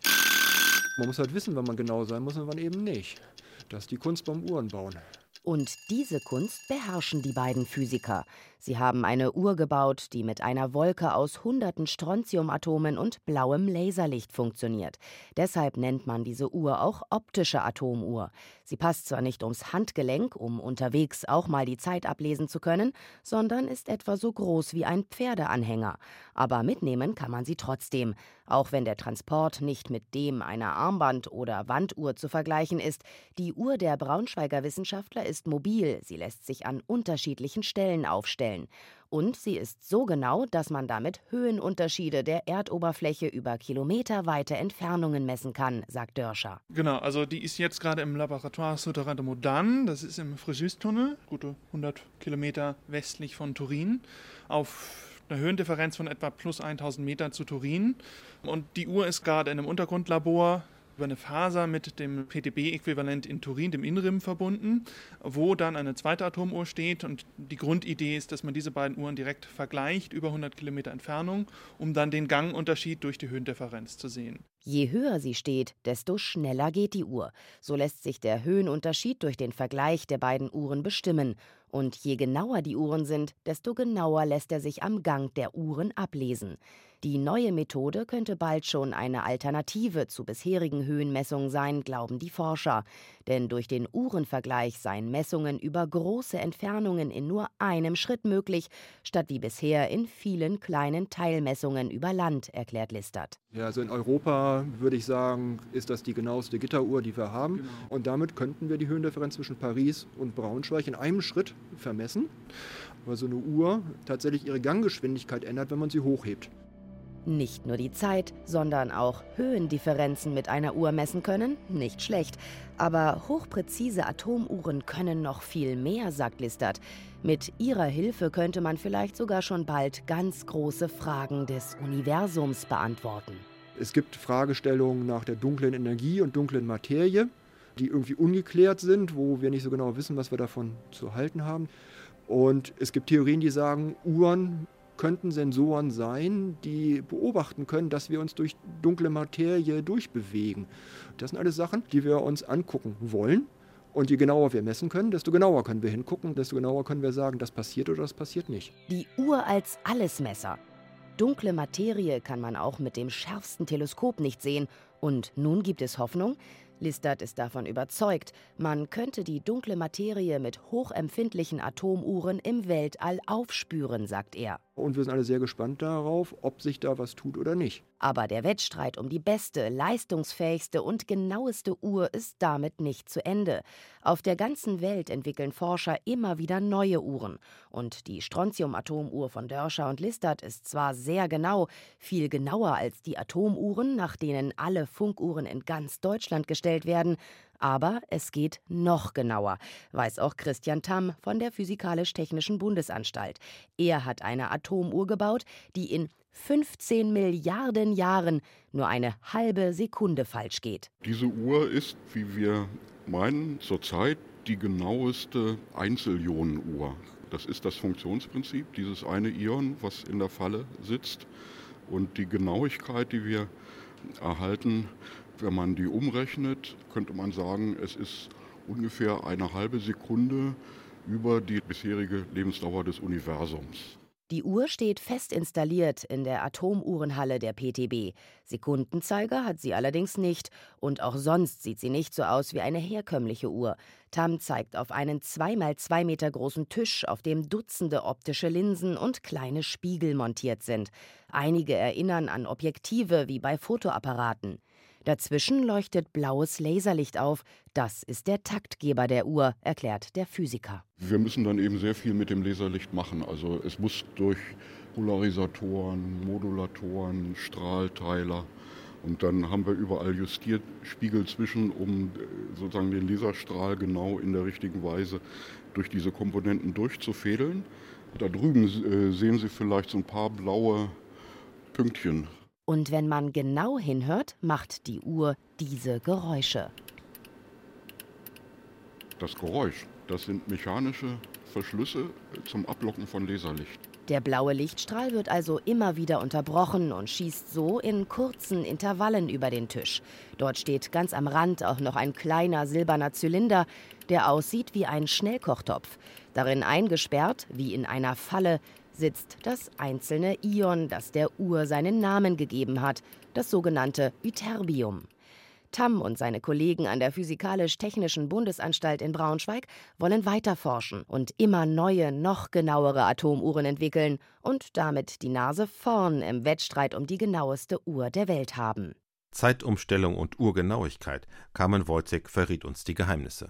Man muss halt wissen, wann man genau sein muss und wann eben nicht. Das ist die Kunst beim Uhrenbauen. Und diese Kunst beherrschen die beiden Physiker. Sie haben eine Uhr gebaut, die mit einer Wolke aus hunderten Strontiumatomen und blauem Laserlicht funktioniert. Deshalb nennt man diese Uhr auch optische Atomuhr. Sie passt zwar nicht ums Handgelenk, um unterwegs auch mal die Zeit ablesen zu können, sondern ist etwa so groß wie ein Pferdeanhänger. Aber mitnehmen kann man sie trotzdem, auch wenn der Transport nicht mit dem einer Armband- oder Wanduhr zu vergleichen ist. Die Uhr der Braunschweiger Wissenschaftler ist mobil, sie lässt sich an unterschiedlichen Stellen aufstellen. Und sie ist so genau, dass man damit Höhenunterschiede der Erdoberfläche über kilometerweite Entfernungen messen kann, sagt Dörscher. Genau, also die ist jetzt gerade im Laboratoire Souterrain de Modane, das ist im Fréjus-Tunnel, gute 100 Kilometer westlich von Turin, auf eine Höhendifferenz von etwa plus 1000 Meter zu Turin. Und die Uhr ist gerade in einem Untergrundlabor über eine Faser mit dem PTB-Äquivalent in Turin, dem INRIM, verbunden, wo dann eine zweite Atomuhr steht. Und die Grundidee ist, dass man diese beiden Uhren direkt vergleicht, über 100 Kilometer Entfernung, um dann den Gangunterschied durch die Höhendifferenz zu sehen. Je höher sie steht, desto schneller geht die Uhr. So lässt sich der Höhenunterschied durch den Vergleich der beiden Uhren bestimmen. Und je genauer die Uhren sind, desto genauer lässt er sich am Gang der Uhren ablesen. Die neue Methode könnte bald schon eine Alternative zu bisherigen Höhenmessungen sein, glauben die Forscher. Denn durch den Uhrenvergleich seien Messungen über große Entfernungen in nur einem Schritt möglich, statt wie bisher in vielen kleinen Teilmessungen über Land, erklärt Listert. Ja, also in Europa würde ich sagen, ist das die genaueste Gitteruhr, die wir haben. Genau. Und damit könnten wir die Höhendifferenz zwischen Paris und Braunschweig in einem Schritt vermessen, weil so eine Uhr tatsächlich ihre Ganggeschwindigkeit ändert, wenn man sie hochhebt. Nicht nur die Zeit, sondern auch Höhendifferenzen mit einer Uhr messen können? Nicht schlecht. Aber hochpräzise Atomuhren können noch viel mehr, sagt Listert. Mit ihrer Hilfe könnte man vielleicht sogar schon bald ganz große Fragen des Universums beantworten. Es gibt Fragestellungen nach der dunklen Energie und dunklen Materie, die irgendwie ungeklärt sind, wo wir nicht so genau wissen, was wir davon zu halten haben. Und es gibt Theorien, die sagen, Uhren könnten Sensoren sein, die beobachten können, dass wir uns durch dunkle Materie durchbewegen. Das sind alles Sachen, die wir uns angucken wollen. Und je genauer wir messen können, desto genauer können wir hingucken, desto genauer können wir sagen, das passiert oder das passiert nicht. Die Uhr als Allesmesser. Dunkle Materie kann man auch mit dem schärfsten Teleskop nicht sehen. Und nun gibt es Hoffnung? Listert ist davon überzeugt, man könnte die dunkle Materie mit hochempfindlichen Atomuhren im Weltall aufspüren, sagt er. Und wir sind alle sehr gespannt darauf, ob sich da was tut oder nicht. Aber der Wettstreit um die beste, leistungsfähigste und genaueste Uhr ist damit nicht zu Ende. Auf der ganzen Welt entwickeln Forscher immer wieder neue Uhren. Und die Strontium-Atomuhr von Dörscher und Listert ist zwar sehr genau, viel genauer als die Atomuhren, nach denen alle Funkuhren in ganz Deutschland gestellt werden, aber es geht noch genauer, weiß auch Christian Tamm von der Physikalisch-Technischen Bundesanstalt. Er hat eine Atomuhr gebaut, die in 15 Milliarden Jahren nur eine halbe Sekunde falsch geht. Diese Uhr ist, wie wir meinen, zurzeit die genaueste Einzelionenuhr. Das ist das Funktionsprinzip, dieses eine Ion, was in der Falle sitzt. Und die Genauigkeit, die wir erhalten, wenn man die umrechnet, könnte man sagen, es ist ungefähr eine halbe Sekunde über die bisherige Lebensdauer des Universums. Die Uhr steht fest installiert in der Atomuhrenhalle der PTB. Sekundenzeiger hat sie allerdings nicht. Und auch sonst sieht sie nicht so aus wie eine herkömmliche Uhr. Tamm zeigt auf einen 2x2 Meter großen Tisch, auf dem Dutzende optische Linsen und kleine Spiegel montiert sind. Einige erinnern an Objektive wie bei Fotoapparaten. Dazwischen leuchtet blaues Laserlicht auf. Das ist der Taktgeber der Uhr, erklärt der Physiker. Wir müssen dann eben sehr viel mit dem Laserlicht machen. Also es muss durch Polarisatoren, Modulatoren, Strahlteiler. Und dann haben wir überall Justierspiegel zwischen, um sozusagen den Laserstrahl genau in der richtigen Weise durch diese Komponenten durchzufädeln. Da drüben sehen Sie vielleicht so ein paar blaue Pünktchen. Und wenn man genau hinhört, macht die Uhr diese Geräusche. Das Geräusch, das sind mechanische Verschlüsse zum Ablocken von Laserlicht. Der blaue Lichtstrahl wird also immer wieder unterbrochen und schießt so in kurzen Intervallen über den Tisch. Dort steht ganz am Rand auch noch ein kleiner silberner Zylinder, der aussieht wie ein Schnellkochtopf. Darin eingesperrt, wie in einer Falle, sitzt das einzelne Ion, das der Uhr seinen Namen gegeben hat, das sogenannte Ytterbium. Tamm und seine Kollegen an der Physikalisch-Technischen Bundesanstalt in Braunschweig wollen weiterforschen und immer neue, noch genauere Atomuhren entwickeln und damit die Nase vorn im Wettstreit um die genaueste Uhr der Welt haben. Zeitumstellung und Urgenauigkeit. Carmen Wojcik verriet uns die Geheimnisse.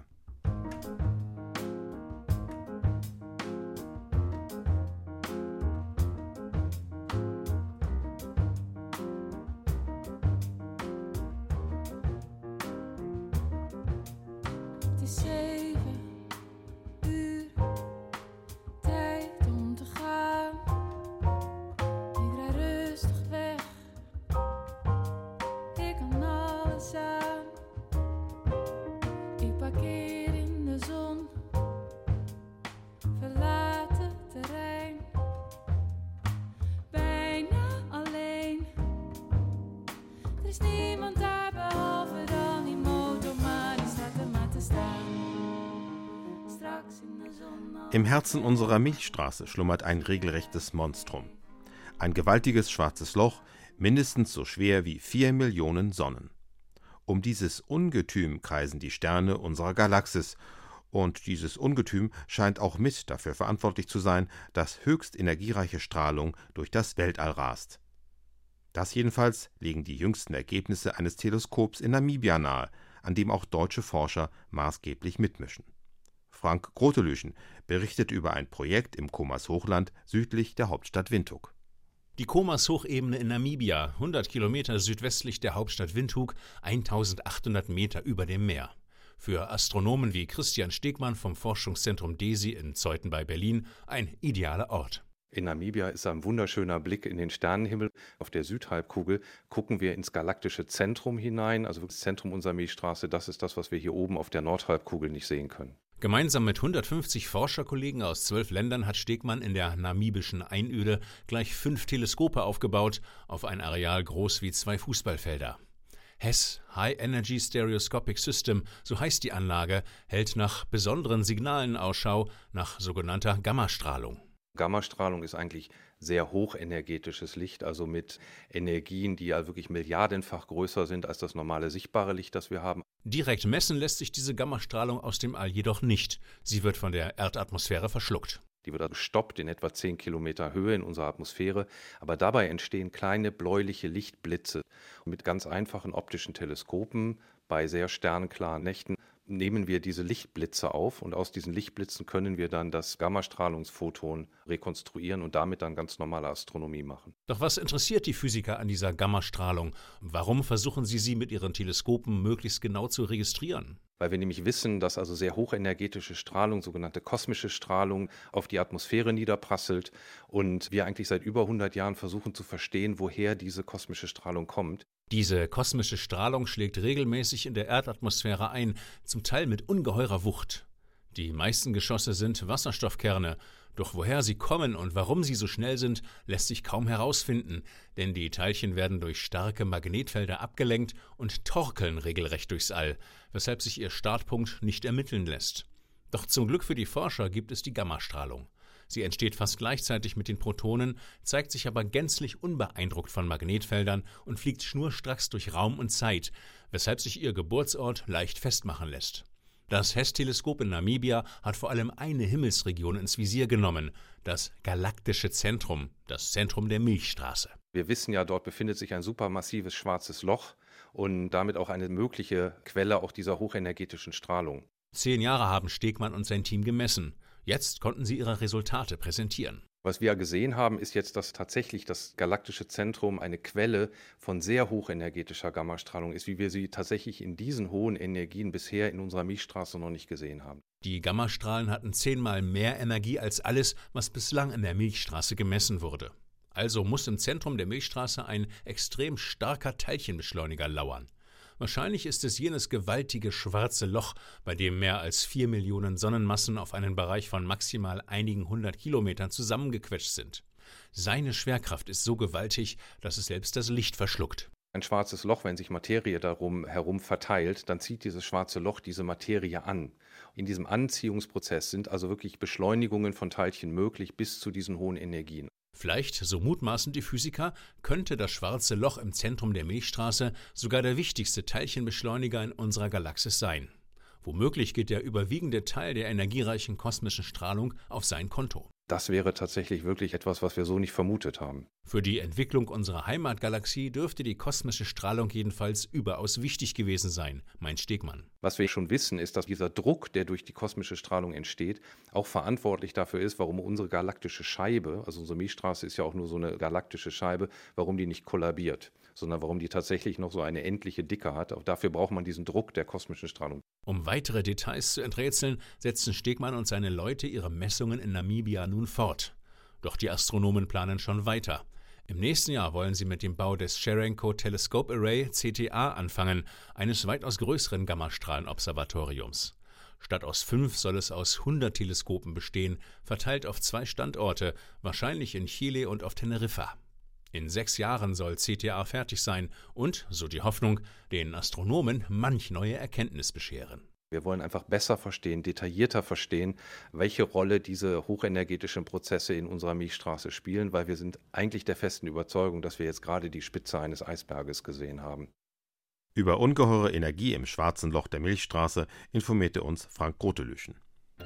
Im Herzen unserer Milchstraße schlummert ein regelrechtes Monstrum. Ein gewaltiges schwarzes Loch, mindestens so schwer wie 4 Millionen Sonnen. Um dieses Ungetüm kreisen die Sterne unserer Galaxis. Und dieses Ungetüm scheint auch mit dafür verantwortlich zu sein, dass höchst energiereiche Strahlung durch das Weltall rast. Das jedenfalls legen die jüngsten Ergebnisse eines Teleskops in Namibia nahe, an dem auch deutsche Forscher maßgeblich mitmischen. Frank Grotelüschen berichtet über ein Projekt im Khomas-Hochland südlich der Hauptstadt Windhoek. Die Khomas-Hochebene in Namibia, 100 Kilometer südwestlich der Hauptstadt Windhoek, 1800 Meter über dem Meer. Für Astronomen wie Christian Stegmann vom Forschungszentrum DESI in Zeuthen bei Berlin ein idealer Ort. In Namibia ist ein wunderschöner Blick in den Sternenhimmel. Auf der Südhalbkugel gucken wir ins galaktische Zentrum hinein, also das Zentrum unserer Milchstraße. Das ist das, was wir hier oben auf der Nordhalbkugel nicht sehen können. Gemeinsam mit 150 Forscherkollegen aus 12 Ländern hat Stegmann in der namibischen Einöde gleich 5 Teleskope aufgebaut, auf ein Areal groß wie 2 Fußballfelder. HESS, High Energy Stereoscopic System, so heißt die Anlage, hält nach besonderen Signalen Ausschau, nach sogenannter Gammastrahlung. Gammastrahlung ist eigentlich sehr hochenergetisches Licht, also mit Energien, die ja wirklich milliardenfach größer sind als das normale sichtbare Licht, das wir haben. Direkt messen lässt sich diese Gammastrahlung aus dem All jedoch nicht. Sie wird von der Erdatmosphäre verschluckt. Die wird gestoppt in etwa 10 Kilometer Höhe in unserer Atmosphäre, aber dabei entstehen kleine bläuliche Lichtblitze. Und mit ganz einfachen optischen Teleskopen bei sehr sternklaren Nächten nehmen wir diese Lichtblitze auf und aus diesen Lichtblitzen können wir dann das Gammastrahlungsphoton rekonstruieren und damit dann ganz normale Astronomie machen. Doch was interessiert die Physiker an dieser Gammastrahlung? Warum versuchen sie mit ihren Teleskopen möglichst genau zu registrieren? Weil wir nämlich wissen, dass also sehr hochenergetische Strahlung, sogenannte kosmische Strahlung, auf die Atmosphäre niederprasselt und wir eigentlich seit über 100 Jahren versuchen zu verstehen, woher diese kosmische Strahlung kommt. Diese kosmische Strahlung schlägt regelmäßig in der Erdatmosphäre ein, zum Teil mit ungeheurer Wucht. Die meisten Geschosse sind Wasserstoffkerne, doch woher sie kommen und warum sie so schnell sind, lässt sich kaum herausfinden, denn die Teilchen werden durch starke Magnetfelder abgelenkt und torkeln regelrecht durchs All, weshalb sich ihr Startpunkt nicht ermitteln lässt. Doch zum Glück für die Forscher gibt es die Gammastrahlung. Sie entsteht fast gleichzeitig mit den Protonen, zeigt sich aber gänzlich unbeeindruckt von Magnetfeldern und fliegt schnurstracks durch Raum und Zeit, weshalb sich ihr Geburtsort leicht festmachen lässt. Das HESS-Teleskop in Namibia hat vor allem eine Himmelsregion ins Visier genommen, das galaktische Zentrum, das Zentrum der Milchstraße. Wir wissen ja, dort befindet sich ein supermassives schwarzes Loch und damit auch eine mögliche Quelle auch dieser hochenergetischen Strahlung. 10 Jahre haben Stegmann und sein Team gemessen. Jetzt konnten sie ihre Resultate präsentieren. Was wir gesehen haben, ist jetzt, dass tatsächlich das galaktische Zentrum eine Quelle von sehr hochenergetischer Gammastrahlung ist, wie wir sie tatsächlich in diesen hohen Energien bisher in unserer Milchstraße noch nicht gesehen haben. Die Gammastrahlen hatten 10-mal mehr Energie als alles, was bislang in der Milchstraße gemessen wurde. Also muss im Zentrum der Milchstraße ein extrem starker Teilchenbeschleuniger lauern. Wahrscheinlich ist es jenes gewaltige schwarze Loch, bei dem mehr als 4 Millionen Sonnenmassen auf einen Bereich von maximal einigen 100 Kilometern zusammengequetscht sind. Seine Schwerkraft ist so gewaltig, dass es selbst das Licht verschluckt. Ein schwarzes Loch, wenn sich Materie darum herum verteilt, dann zieht dieses schwarze Loch diese Materie an. In diesem Anziehungsprozess sind also wirklich Beschleunigungen von Teilchen möglich bis zu diesen hohen Energien. Vielleicht, so mutmaßen die Physiker, könnte das schwarze Loch im Zentrum der Milchstraße sogar der wichtigste Teilchenbeschleuniger in unserer Galaxis sein. Womöglich geht der überwiegende Teil der energiereichen kosmischen Strahlung auf sein Konto. Das wäre tatsächlich wirklich etwas, was wir so nicht vermutet haben. Für die Entwicklung unserer Heimatgalaxie dürfte die kosmische Strahlung jedenfalls überaus wichtig gewesen sein, meint Stegmann. Was wir schon wissen, ist, dass dieser Druck, der durch die kosmische Strahlung entsteht, auch verantwortlich dafür ist, warum unsere galaktische Scheibe, also unsere Milchstraße ist ja auch nur so eine galaktische Scheibe, warum die nicht kollabiert, sondern warum die tatsächlich noch so eine endliche Dicke hat. Auch dafür braucht man diesen Druck der kosmischen Strahlung. Um weitere Details zu enträtseln, setzen Stegmann und seine Leute ihre Messungen in Namibia nun fort. Doch die Astronomen planen schon weiter. Im nächsten Jahr wollen sie mit dem Bau des Cherenkov Telescope Array CTA anfangen, eines weitaus größeren Gammastrahlenobservatoriums. Statt aus 5 soll es aus 100 Teleskopen bestehen, verteilt auf 2 Standorte, wahrscheinlich in Chile und auf Teneriffa. In 6 Jahren soll CTA fertig sein und, so die Hoffnung, den Astronomen manch neue Erkenntnis bescheren. Wir wollen einfach besser verstehen, detaillierter verstehen, welche Rolle diese hochenergetischen Prozesse in unserer Milchstraße spielen, weil wir sind eigentlich der festen Überzeugung, dass wir jetzt gerade die Spitze eines Eisberges gesehen haben. Über ungeheure Energie im schwarzen Loch der Milchstraße informierte uns Frank Grotelüchen.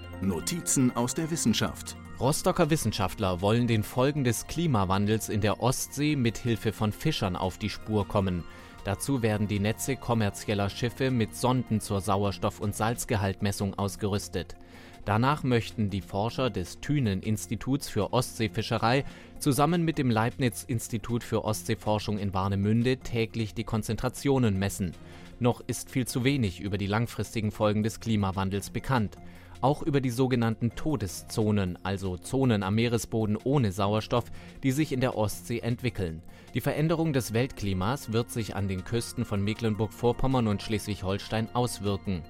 Notizen aus der Wissenschaft. Rostocker Wissenschaftler wollen den Folgen des Klimawandels in der Ostsee mit Hilfe von Fischern auf die Spur kommen. Dazu werden die Netze kommerzieller Schiffe mit Sonden zur Sauerstoff- und Salzgehaltmessung ausgerüstet. Danach möchten die Forscher des Thünen-Instituts für Ostseefischerei zusammen mit dem Leibniz-Institut für Ostseeforschung in Warnemünde täglich die Konzentrationen messen. Noch ist viel zu wenig über die langfristigen Folgen des Klimawandels bekannt. Auch über die sogenannten Todeszonen, also Zonen am Meeresboden ohne Sauerstoff, die sich in der Ostsee entwickeln. Die Veränderung des Weltklimas wird sich an den Küsten von Mecklenburg-Vorpommern und Schleswig-Holstein auswirken.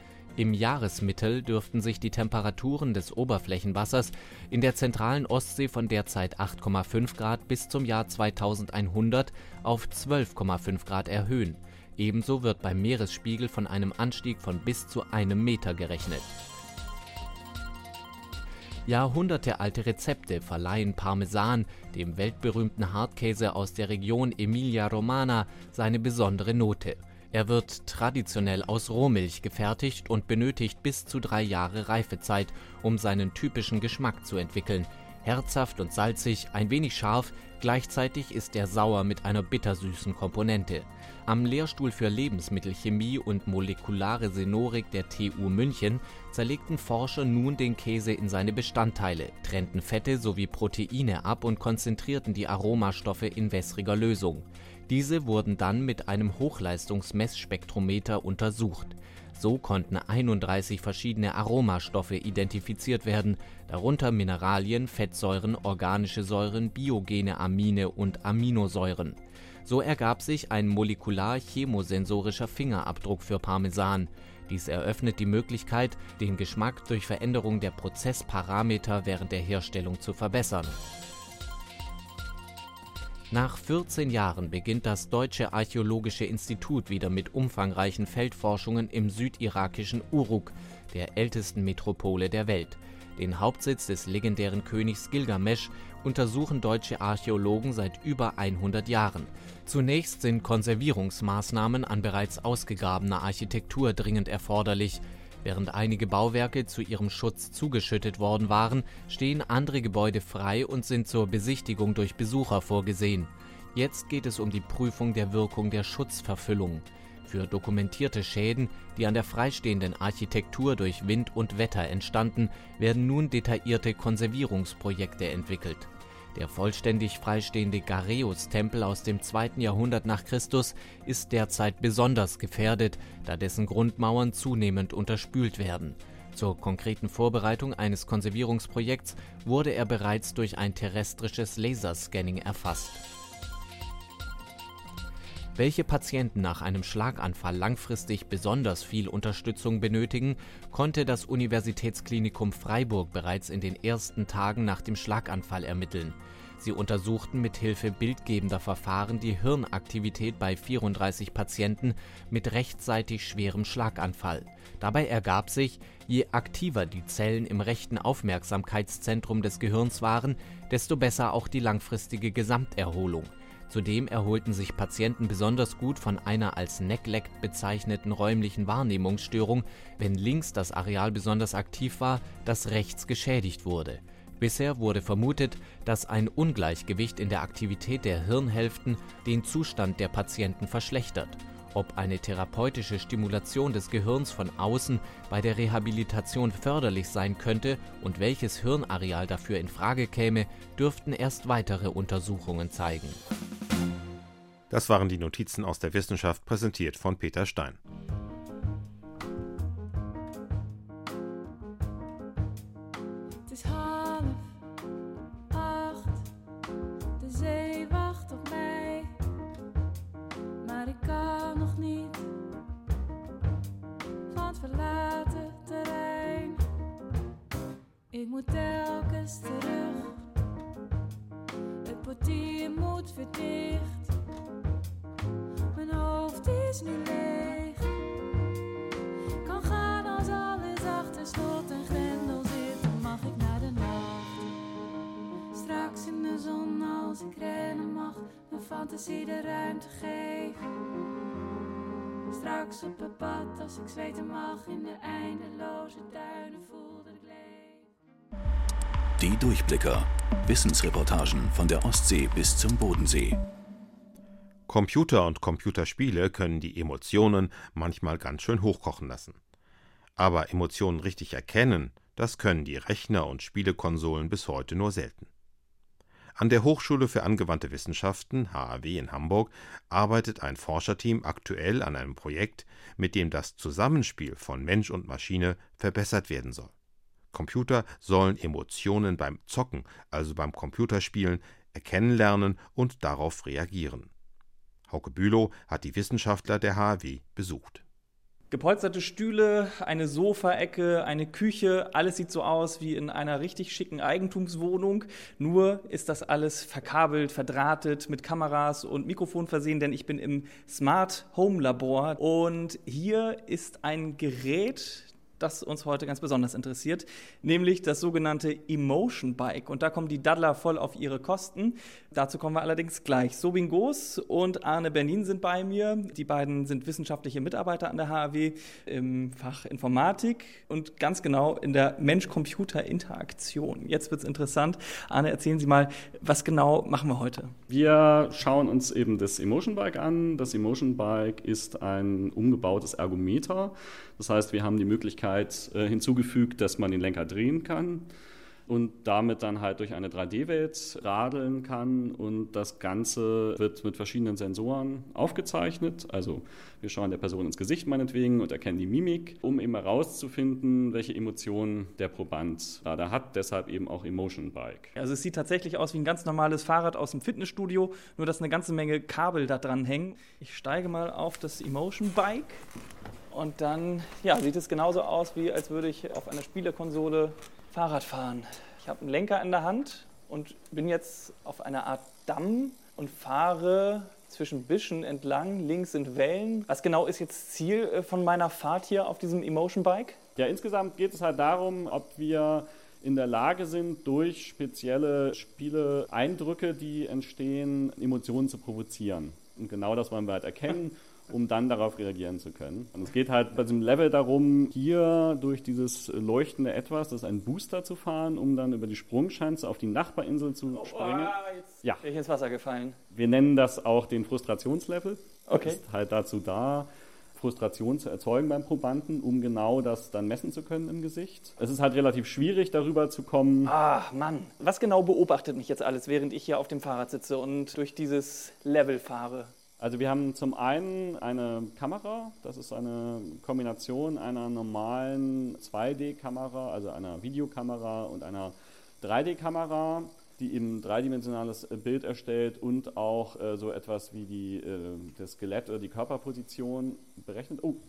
Im Jahresmittel dürften sich die Temperaturen des Oberflächenwassers in der zentralen Ostsee von derzeit 8,5 Grad bis zum Jahr 2100 auf 12,5 Grad erhöhen. Ebenso wird beim Meeresspiegel von einem Anstieg von bis zu 1 Meter gerechnet. Jahrhundertealte Rezepte verleihen Parmesan, dem weltberühmten Hartkäse aus der Region Emilia-Romagna, seine besondere Note. Er wird traditionell aus Rohmilch gefertigt und benötigt bis zu 3 Jahre Reifezeit, um seinen typischen Geschmack zu entwickeln. Herzhaft und salzig, ein wenig scharf, gleichzeitig ist er sauer mit einer bittersüßen Komponente. Am Lehrstuhl für Lebensmittelchemie und molekulare Senorik der TU München zerlegten Forscher nun den Käse in seine Bestandteile, trennten Fette sowie Proteine ab und konzentrierten die Aromastoffe in wässriger Lösung. Diese wurden dann mit einem Hochleistungsmessspektrometer untersucht. So konnten 31 verschiedene Aromastoffe identifiziert werden, darunter Mineralien, Fettsäuren, organische Säuren, biogene Amine und Aminosäuren. So ergab sich ein molekular-chemosensorischer Fingerabdruck für Parmesan. Dies eröffnet die Möglichkeit, den Geschmack durch Veränderung der Prozessparameter während der Herstellung zu verbessern. Nach 14 Jahren beginnt das Deutsche Archäologische Institut wieder mit umfangreichen Feldforschungen im südirakischen Uruk, der ältesten Metropole der Welt. Den Hauptsitz des legendären Königs Gilgamesch untersuchen deutsche Archäologen seit über 100 Jahren. Zunächst sind Konservierungsmaßnahmen an bereits ausgegrabener Architektur dringend erforderlich. Während einige Bauwerke zu ihrem Schutz zugeschüttet worden waren, stehen andere Gebäude frei und sind zur Besichtigung durch Besucher vorgesehen. Jetzt geht es um die Prüfung der Wirkung der Schutzverfüllung. Für dokumentierte Schäden, die an der freistehenden Architektur durch Wind und Wetter entstanden, werden nun detaillierte Konservierungsprojekte entwickelt. Der vollständig freistehende Garaeus-Tempel aus dem 2. Jahrhundert nach Christus ist derzeit besonders gefährdet, da dessen Grundmauern zunehmend unterspült werden. Zur konkreten Vorbereitung eines Konservierungsprojekts wurde er bereits durch ein terrestrisches Laserscanning erfasst. Welche Patienten nach einem Schlaganfall langfristig besonders viel Unterstützung benötigen, konnte das Universitätsklinikum Freiburg bereits in den ersten Tagen nach dem Schlaganfall ermitteln. Sie untersuchten mit Hilfe bildgebender Verfahren die Hirnaktivität bei 34 Patienten mit rechtsseitig schwerem Schlaganfall. Dabei ergab sich, je aktiver die Zellen im rechten Aufmerksamkeitszentrum des Gehirns waren, desto besser auch die langfristige Gesamterholung. Zudem erholten sich Patienten besonders gut von einer als Neglect bezeichneten räumlichen Wahrnehmungsstörung, wenn links das Areal besonders aktiv war, das rechts geschädigt wurde. Bisher wurde vermutet, dass ein Ungleichgewicht in der Aktivität der Hirnhälften den Zustand der Patienten verschlechtert. Ob eine therapeutische Stimulation des Gehirns von außen bei der Rehabilitation förderlich sein könnte und welches Hirnareal dafür in Frage käme, dürften erst weitere Untersuchungen zeigen. Das waren die Notizen aus der Wissenschaft, präsentiert von Peter Stein. Het is 7:30, de zee wacht op mij, maar ik kan nog niet van het verlaten terrein. Ik moet telkens terug, het portier moet weer dicht. Mijn hoofd is nu leeg, kan gaan als alles achter slot en grendel zit. Dan mag ik naar de nacht, straks in de zon als ik rennen mag, mijn fantasie de ruimte geven. Straks op het pad als ik zweten mag, in de eindeloze duinen voel dat ik leef. Die Durchblicker. Wissensreportagen von der Ostsee bis zum Bodensee. Computer und Computerspiele können die Emotionen manchmal ganz schön hochkochen lassen. Aber Emotionen richtig erkennen, das können die Rechner und Spielekonsolen bis heute nur selten. An der Hochschule für angewandte Wissenschaften, HAW in Hamburg, arbeitet ein Forscherteam aktuell an einem Projekt, mit dem das Zusammenspiel von Mensch und Maschine verbessert werden soll. Computer sollen Emotionen beim Zocken, also beim Computerspielen, erkennen lernen und darauf reagieren. Hauke Bülow hat die Wissenschaftler der HAW besucht. Gepolsterte Stühle, eine Sofaecke, eine Küche, alles sieht so aus wie in einer richtig schicken Eigentumswohnung. Nur ist das alles verkabelt, verdrahtet, mit Kameras und Mikrofon versehen, denn ich bin im Smart Home Labor. Und hier ist ein Gerät, das uns heute ganz besonders interessiert, nämlich das sogenannte Emotion Bike. Und da kommen die Daddler voll auf ihre Kosten. Dazu kommen wir allerdings gleich. Sobin Goos und Arne Bernin sind bei mir. Die beiden sind wissenschaftliche Mitarbeiter an der HAW im Fach Informatik und ganz genau in der Mensch-Computer-Interaktion. Jetzt wird es interessant. Arne, erzählen Sie mal, was genau machen wir heute? Wir schauen uns eben das Emotion Bike an. Das Emotion Bike ist ein umgebautes Ergometer. Das heißt, wir haben die Möglichkeit hinzugefügt, dass man den Lenker drehen kann und damit dann halt durch eine 3D-Welt radeln kann. Und das Ganze wird mit verschiedenen Sensoren aufgezeichnet. Also wir schauen der Person ins Gesicht meinetwegen und erkennen die Mimik, um eben herauszufinden, welche Emotionen der Proband gerade hat. Deshalb eben auch Emotion Bike. Also es sieht tatsächlich aus wie ein ganz normales Fahrrad aus dem Fitnessstudio, nur dass eine ganze Menge Kabel da dran hängen. Ich steige mal auf das Emotion Bike. Und dann sieht es genauso aus, wie als würde ich auf einer Spielekonsole Fahrrad fahren. Ich habe einen Lenker in der Hand und bin jetzt auf einer Art Damm und fahre zwischen Büschen entlang. Links sind Wellen. Was genau ist jetzt Ziel von meiner Fahrt hier auf diesem Emotion Bike? Ja, insgesamt geht es halt darum, ob wir in der Lage sind, durch spezielle Spieleeindrücke, die entstehen, Emotionen zu provozieren. Und genau das wollen wir halt erkennen, um dann darauf reagieren zu können. Und es geht halt bei diesem Level darum, hier durch dieses leuchtende Etwas, das ist ein Booster, zu fahren, um dann über die Sprungschanze auf die Nachbarinsel zu springen. Jetzt bin ich ins Wasser gefallen. Wir nennen das auch den Frustrationslevel. Okay. Das ist halt dazu da, Frustration zu erzeugen beim Probanden, um genau das dann messen zu können im Gesicht. Es ist halt relativ schwierig, darüber zu kommen. Ach Mann, was genau beobachtet mich jetzt alles, während ich hier auf dem Fahrrad sitze und durch dieses Level fahre? Also wir haben zum einen eine Kamera, das ist eine Kombination einer normalen 2D-Kamera, also einer Videokamera und einer 3D-Kamera, die eben dreidimensionales Bild erstellt und auch so etwas wie das Skelett oder die Körperposition berechnet. Oh,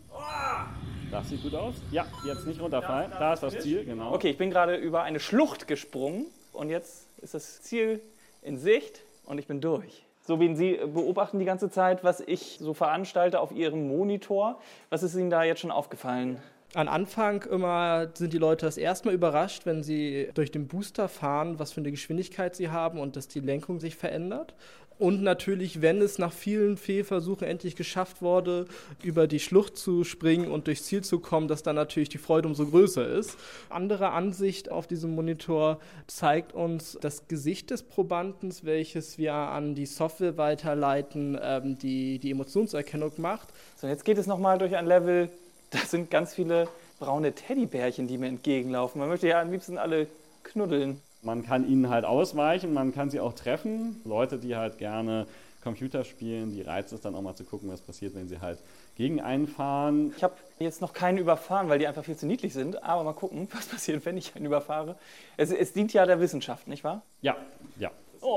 das sieht gut aus. Ja, jetzt nicht runterfallen, da ist das Ziel, genau. Okay, ich bin gerade über eine Schlucht gesprungen und jetzt ist das Ziel in Sicht und ich bin durch. So wie Sie beobachten die ganze Zeit, was ich so veranstalte auf Ihrem Monitor. Was ist Ihnen da jetzt schon aufgefallen? Am Anfang immer sind die Leute das erste Mal überrascht, wenn sie durch den Booster fahren, was für eine Geschwindigkeit sie haben und dass die Lenkung sich verändert. Und natürlich, wenn es nach vielen Fehlversuchen endlich geschafft wurde, über die Schlucht zu springen und durchs Ziel zu kommen, dass dann natürlich die Freude umso größer ist. Andere Ansicht auf diesem Monitor zeigt uns das Gesicht des Probanden, welches wir an die Software weiterleiten, die Emotionserkennung macht. So, jetzt geht es nochmal durch ein Level, da sind ganz viele braune Teddybärchen, die mir entgegenlaufen. Man möchte ja am liebsten alle knuddeln. Man kann ihnen halt ausweichen, man kann sie auch treffen. Leute, die halt gerne Computer spielen, die reizt es dann auch mal zu gucken, was passiert, wenn sie halt gegen einen fahren. Ich habe jetzt noch keinen überfahren, weil die einfach viel zu niedlich sind. Aber mal gucken, was passiert, wenn ich einen überfahre. Es dient ja der Wissenschaft, nicht wahr? Ja, ja.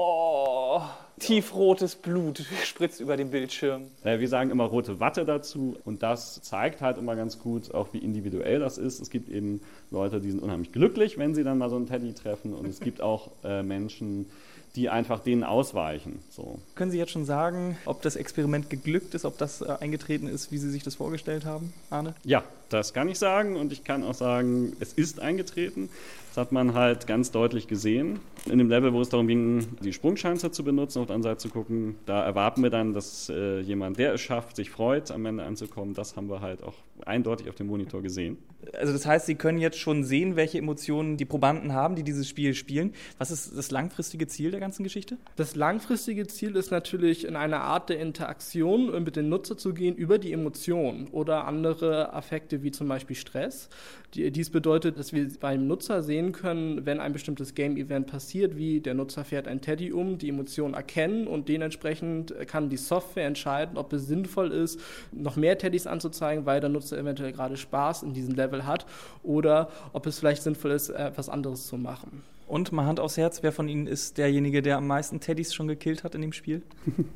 Oh, tiefrotes Blut spritzt über den Bildschirm. Wir sagen immer rote Watte dazu und das zeigt halt immer ganz gut auch, wie individuell das ist. Es gibt eben Leute, die sind unheimlich glücklich, wenn sie dann mal so einen Teddy treffen und es gibt auch Menschen, die einfach denen ausweichen. So. Können Sie jetzt schon sagen, ob das Experiment geglückt ist, ob das eingetreten ist, wie Sie sich das vorgestellt haben, Arne? Ja, das kann ich sagen und ich kann auch sagen, es ist eingetreten. Das hat man halt ganz deutlich gesehen. In dem Level, wo es darum ging, die Sprungschanze zu benutzen, auf der anderen Seite zu gucken, da erwarten wir dann, dass jemand, der es schafft, sich freut, am Ende anzukommen. Das haben wir halt auch eindeutig auf dem Monitor gesehen. Also das heißt, Sie können jetzt schon sehen, welche Emotionen die Probanden haben, die dieses Spiel spielen. Was ist das langfristige Ziel der ganzen Geschichte? Das langfristige Ziel ist natürlich, in eine Art der Interaktion mit dem Nutzer zu gehen über die Emotionen oder andere Affekte wie zum Beispiel Stress. Dies bedeutet, dass wir beim Nutzer sehen können, wenn ein bestimmtes Game-Event passiert, wie der Nutzer fährt ein Teddy um, die Emotionen erkennen und dementsprechend kann die Software entscheiden, ob es sinnvoll ist, noch mehr Teddys anzuzeigen, weil der Nutzer eventuell gerade Spaß in diesem Level hat oder ob es vielleicht sinnvoll ist, etwas anderes zu machen. Und mal Hand aufs Herz, wer von Ihnen ist derjenige, der am meisten Teddys schon gekillt hat in dem Spiel?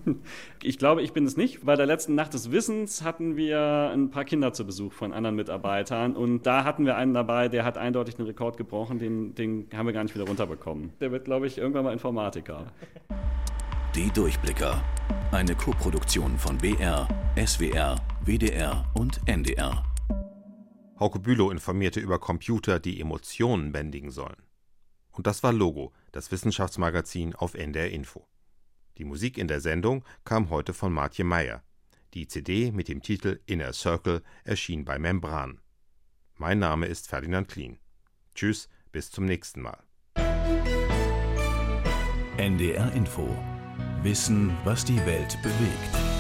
Ich glaube, ich bin es nicht. Bei der letzten Nacht des Wissens hatten wir ein paar Kinder zu Besuch von anderen Mitarbeitern und da hatten wir einen dabei, der hat eindeutig einen Rekord gebrochen, den haben wir gar nicht wieder runterbekommen. Der wird, glaube ich, irgendwann mal Informatiker. Die Durchblicker. Eine Koproduktion von BR, SWR, WDR und NDR. Hauke Bülow informierte über Computer, die Emotionen bändigen sollen. Und das war Logo, das Wissenschaftsmagazin auf NDR Info. Die Musik in der Sendung kam heute von Martje Meyer. Die CD mit dem Titel Inner Circle erschien bei Membran. Mein Name ist Ferdinand Klien. Tschüss, bis zum nächsten Mal. NDR Info. Wissen, was die Welt bewegt.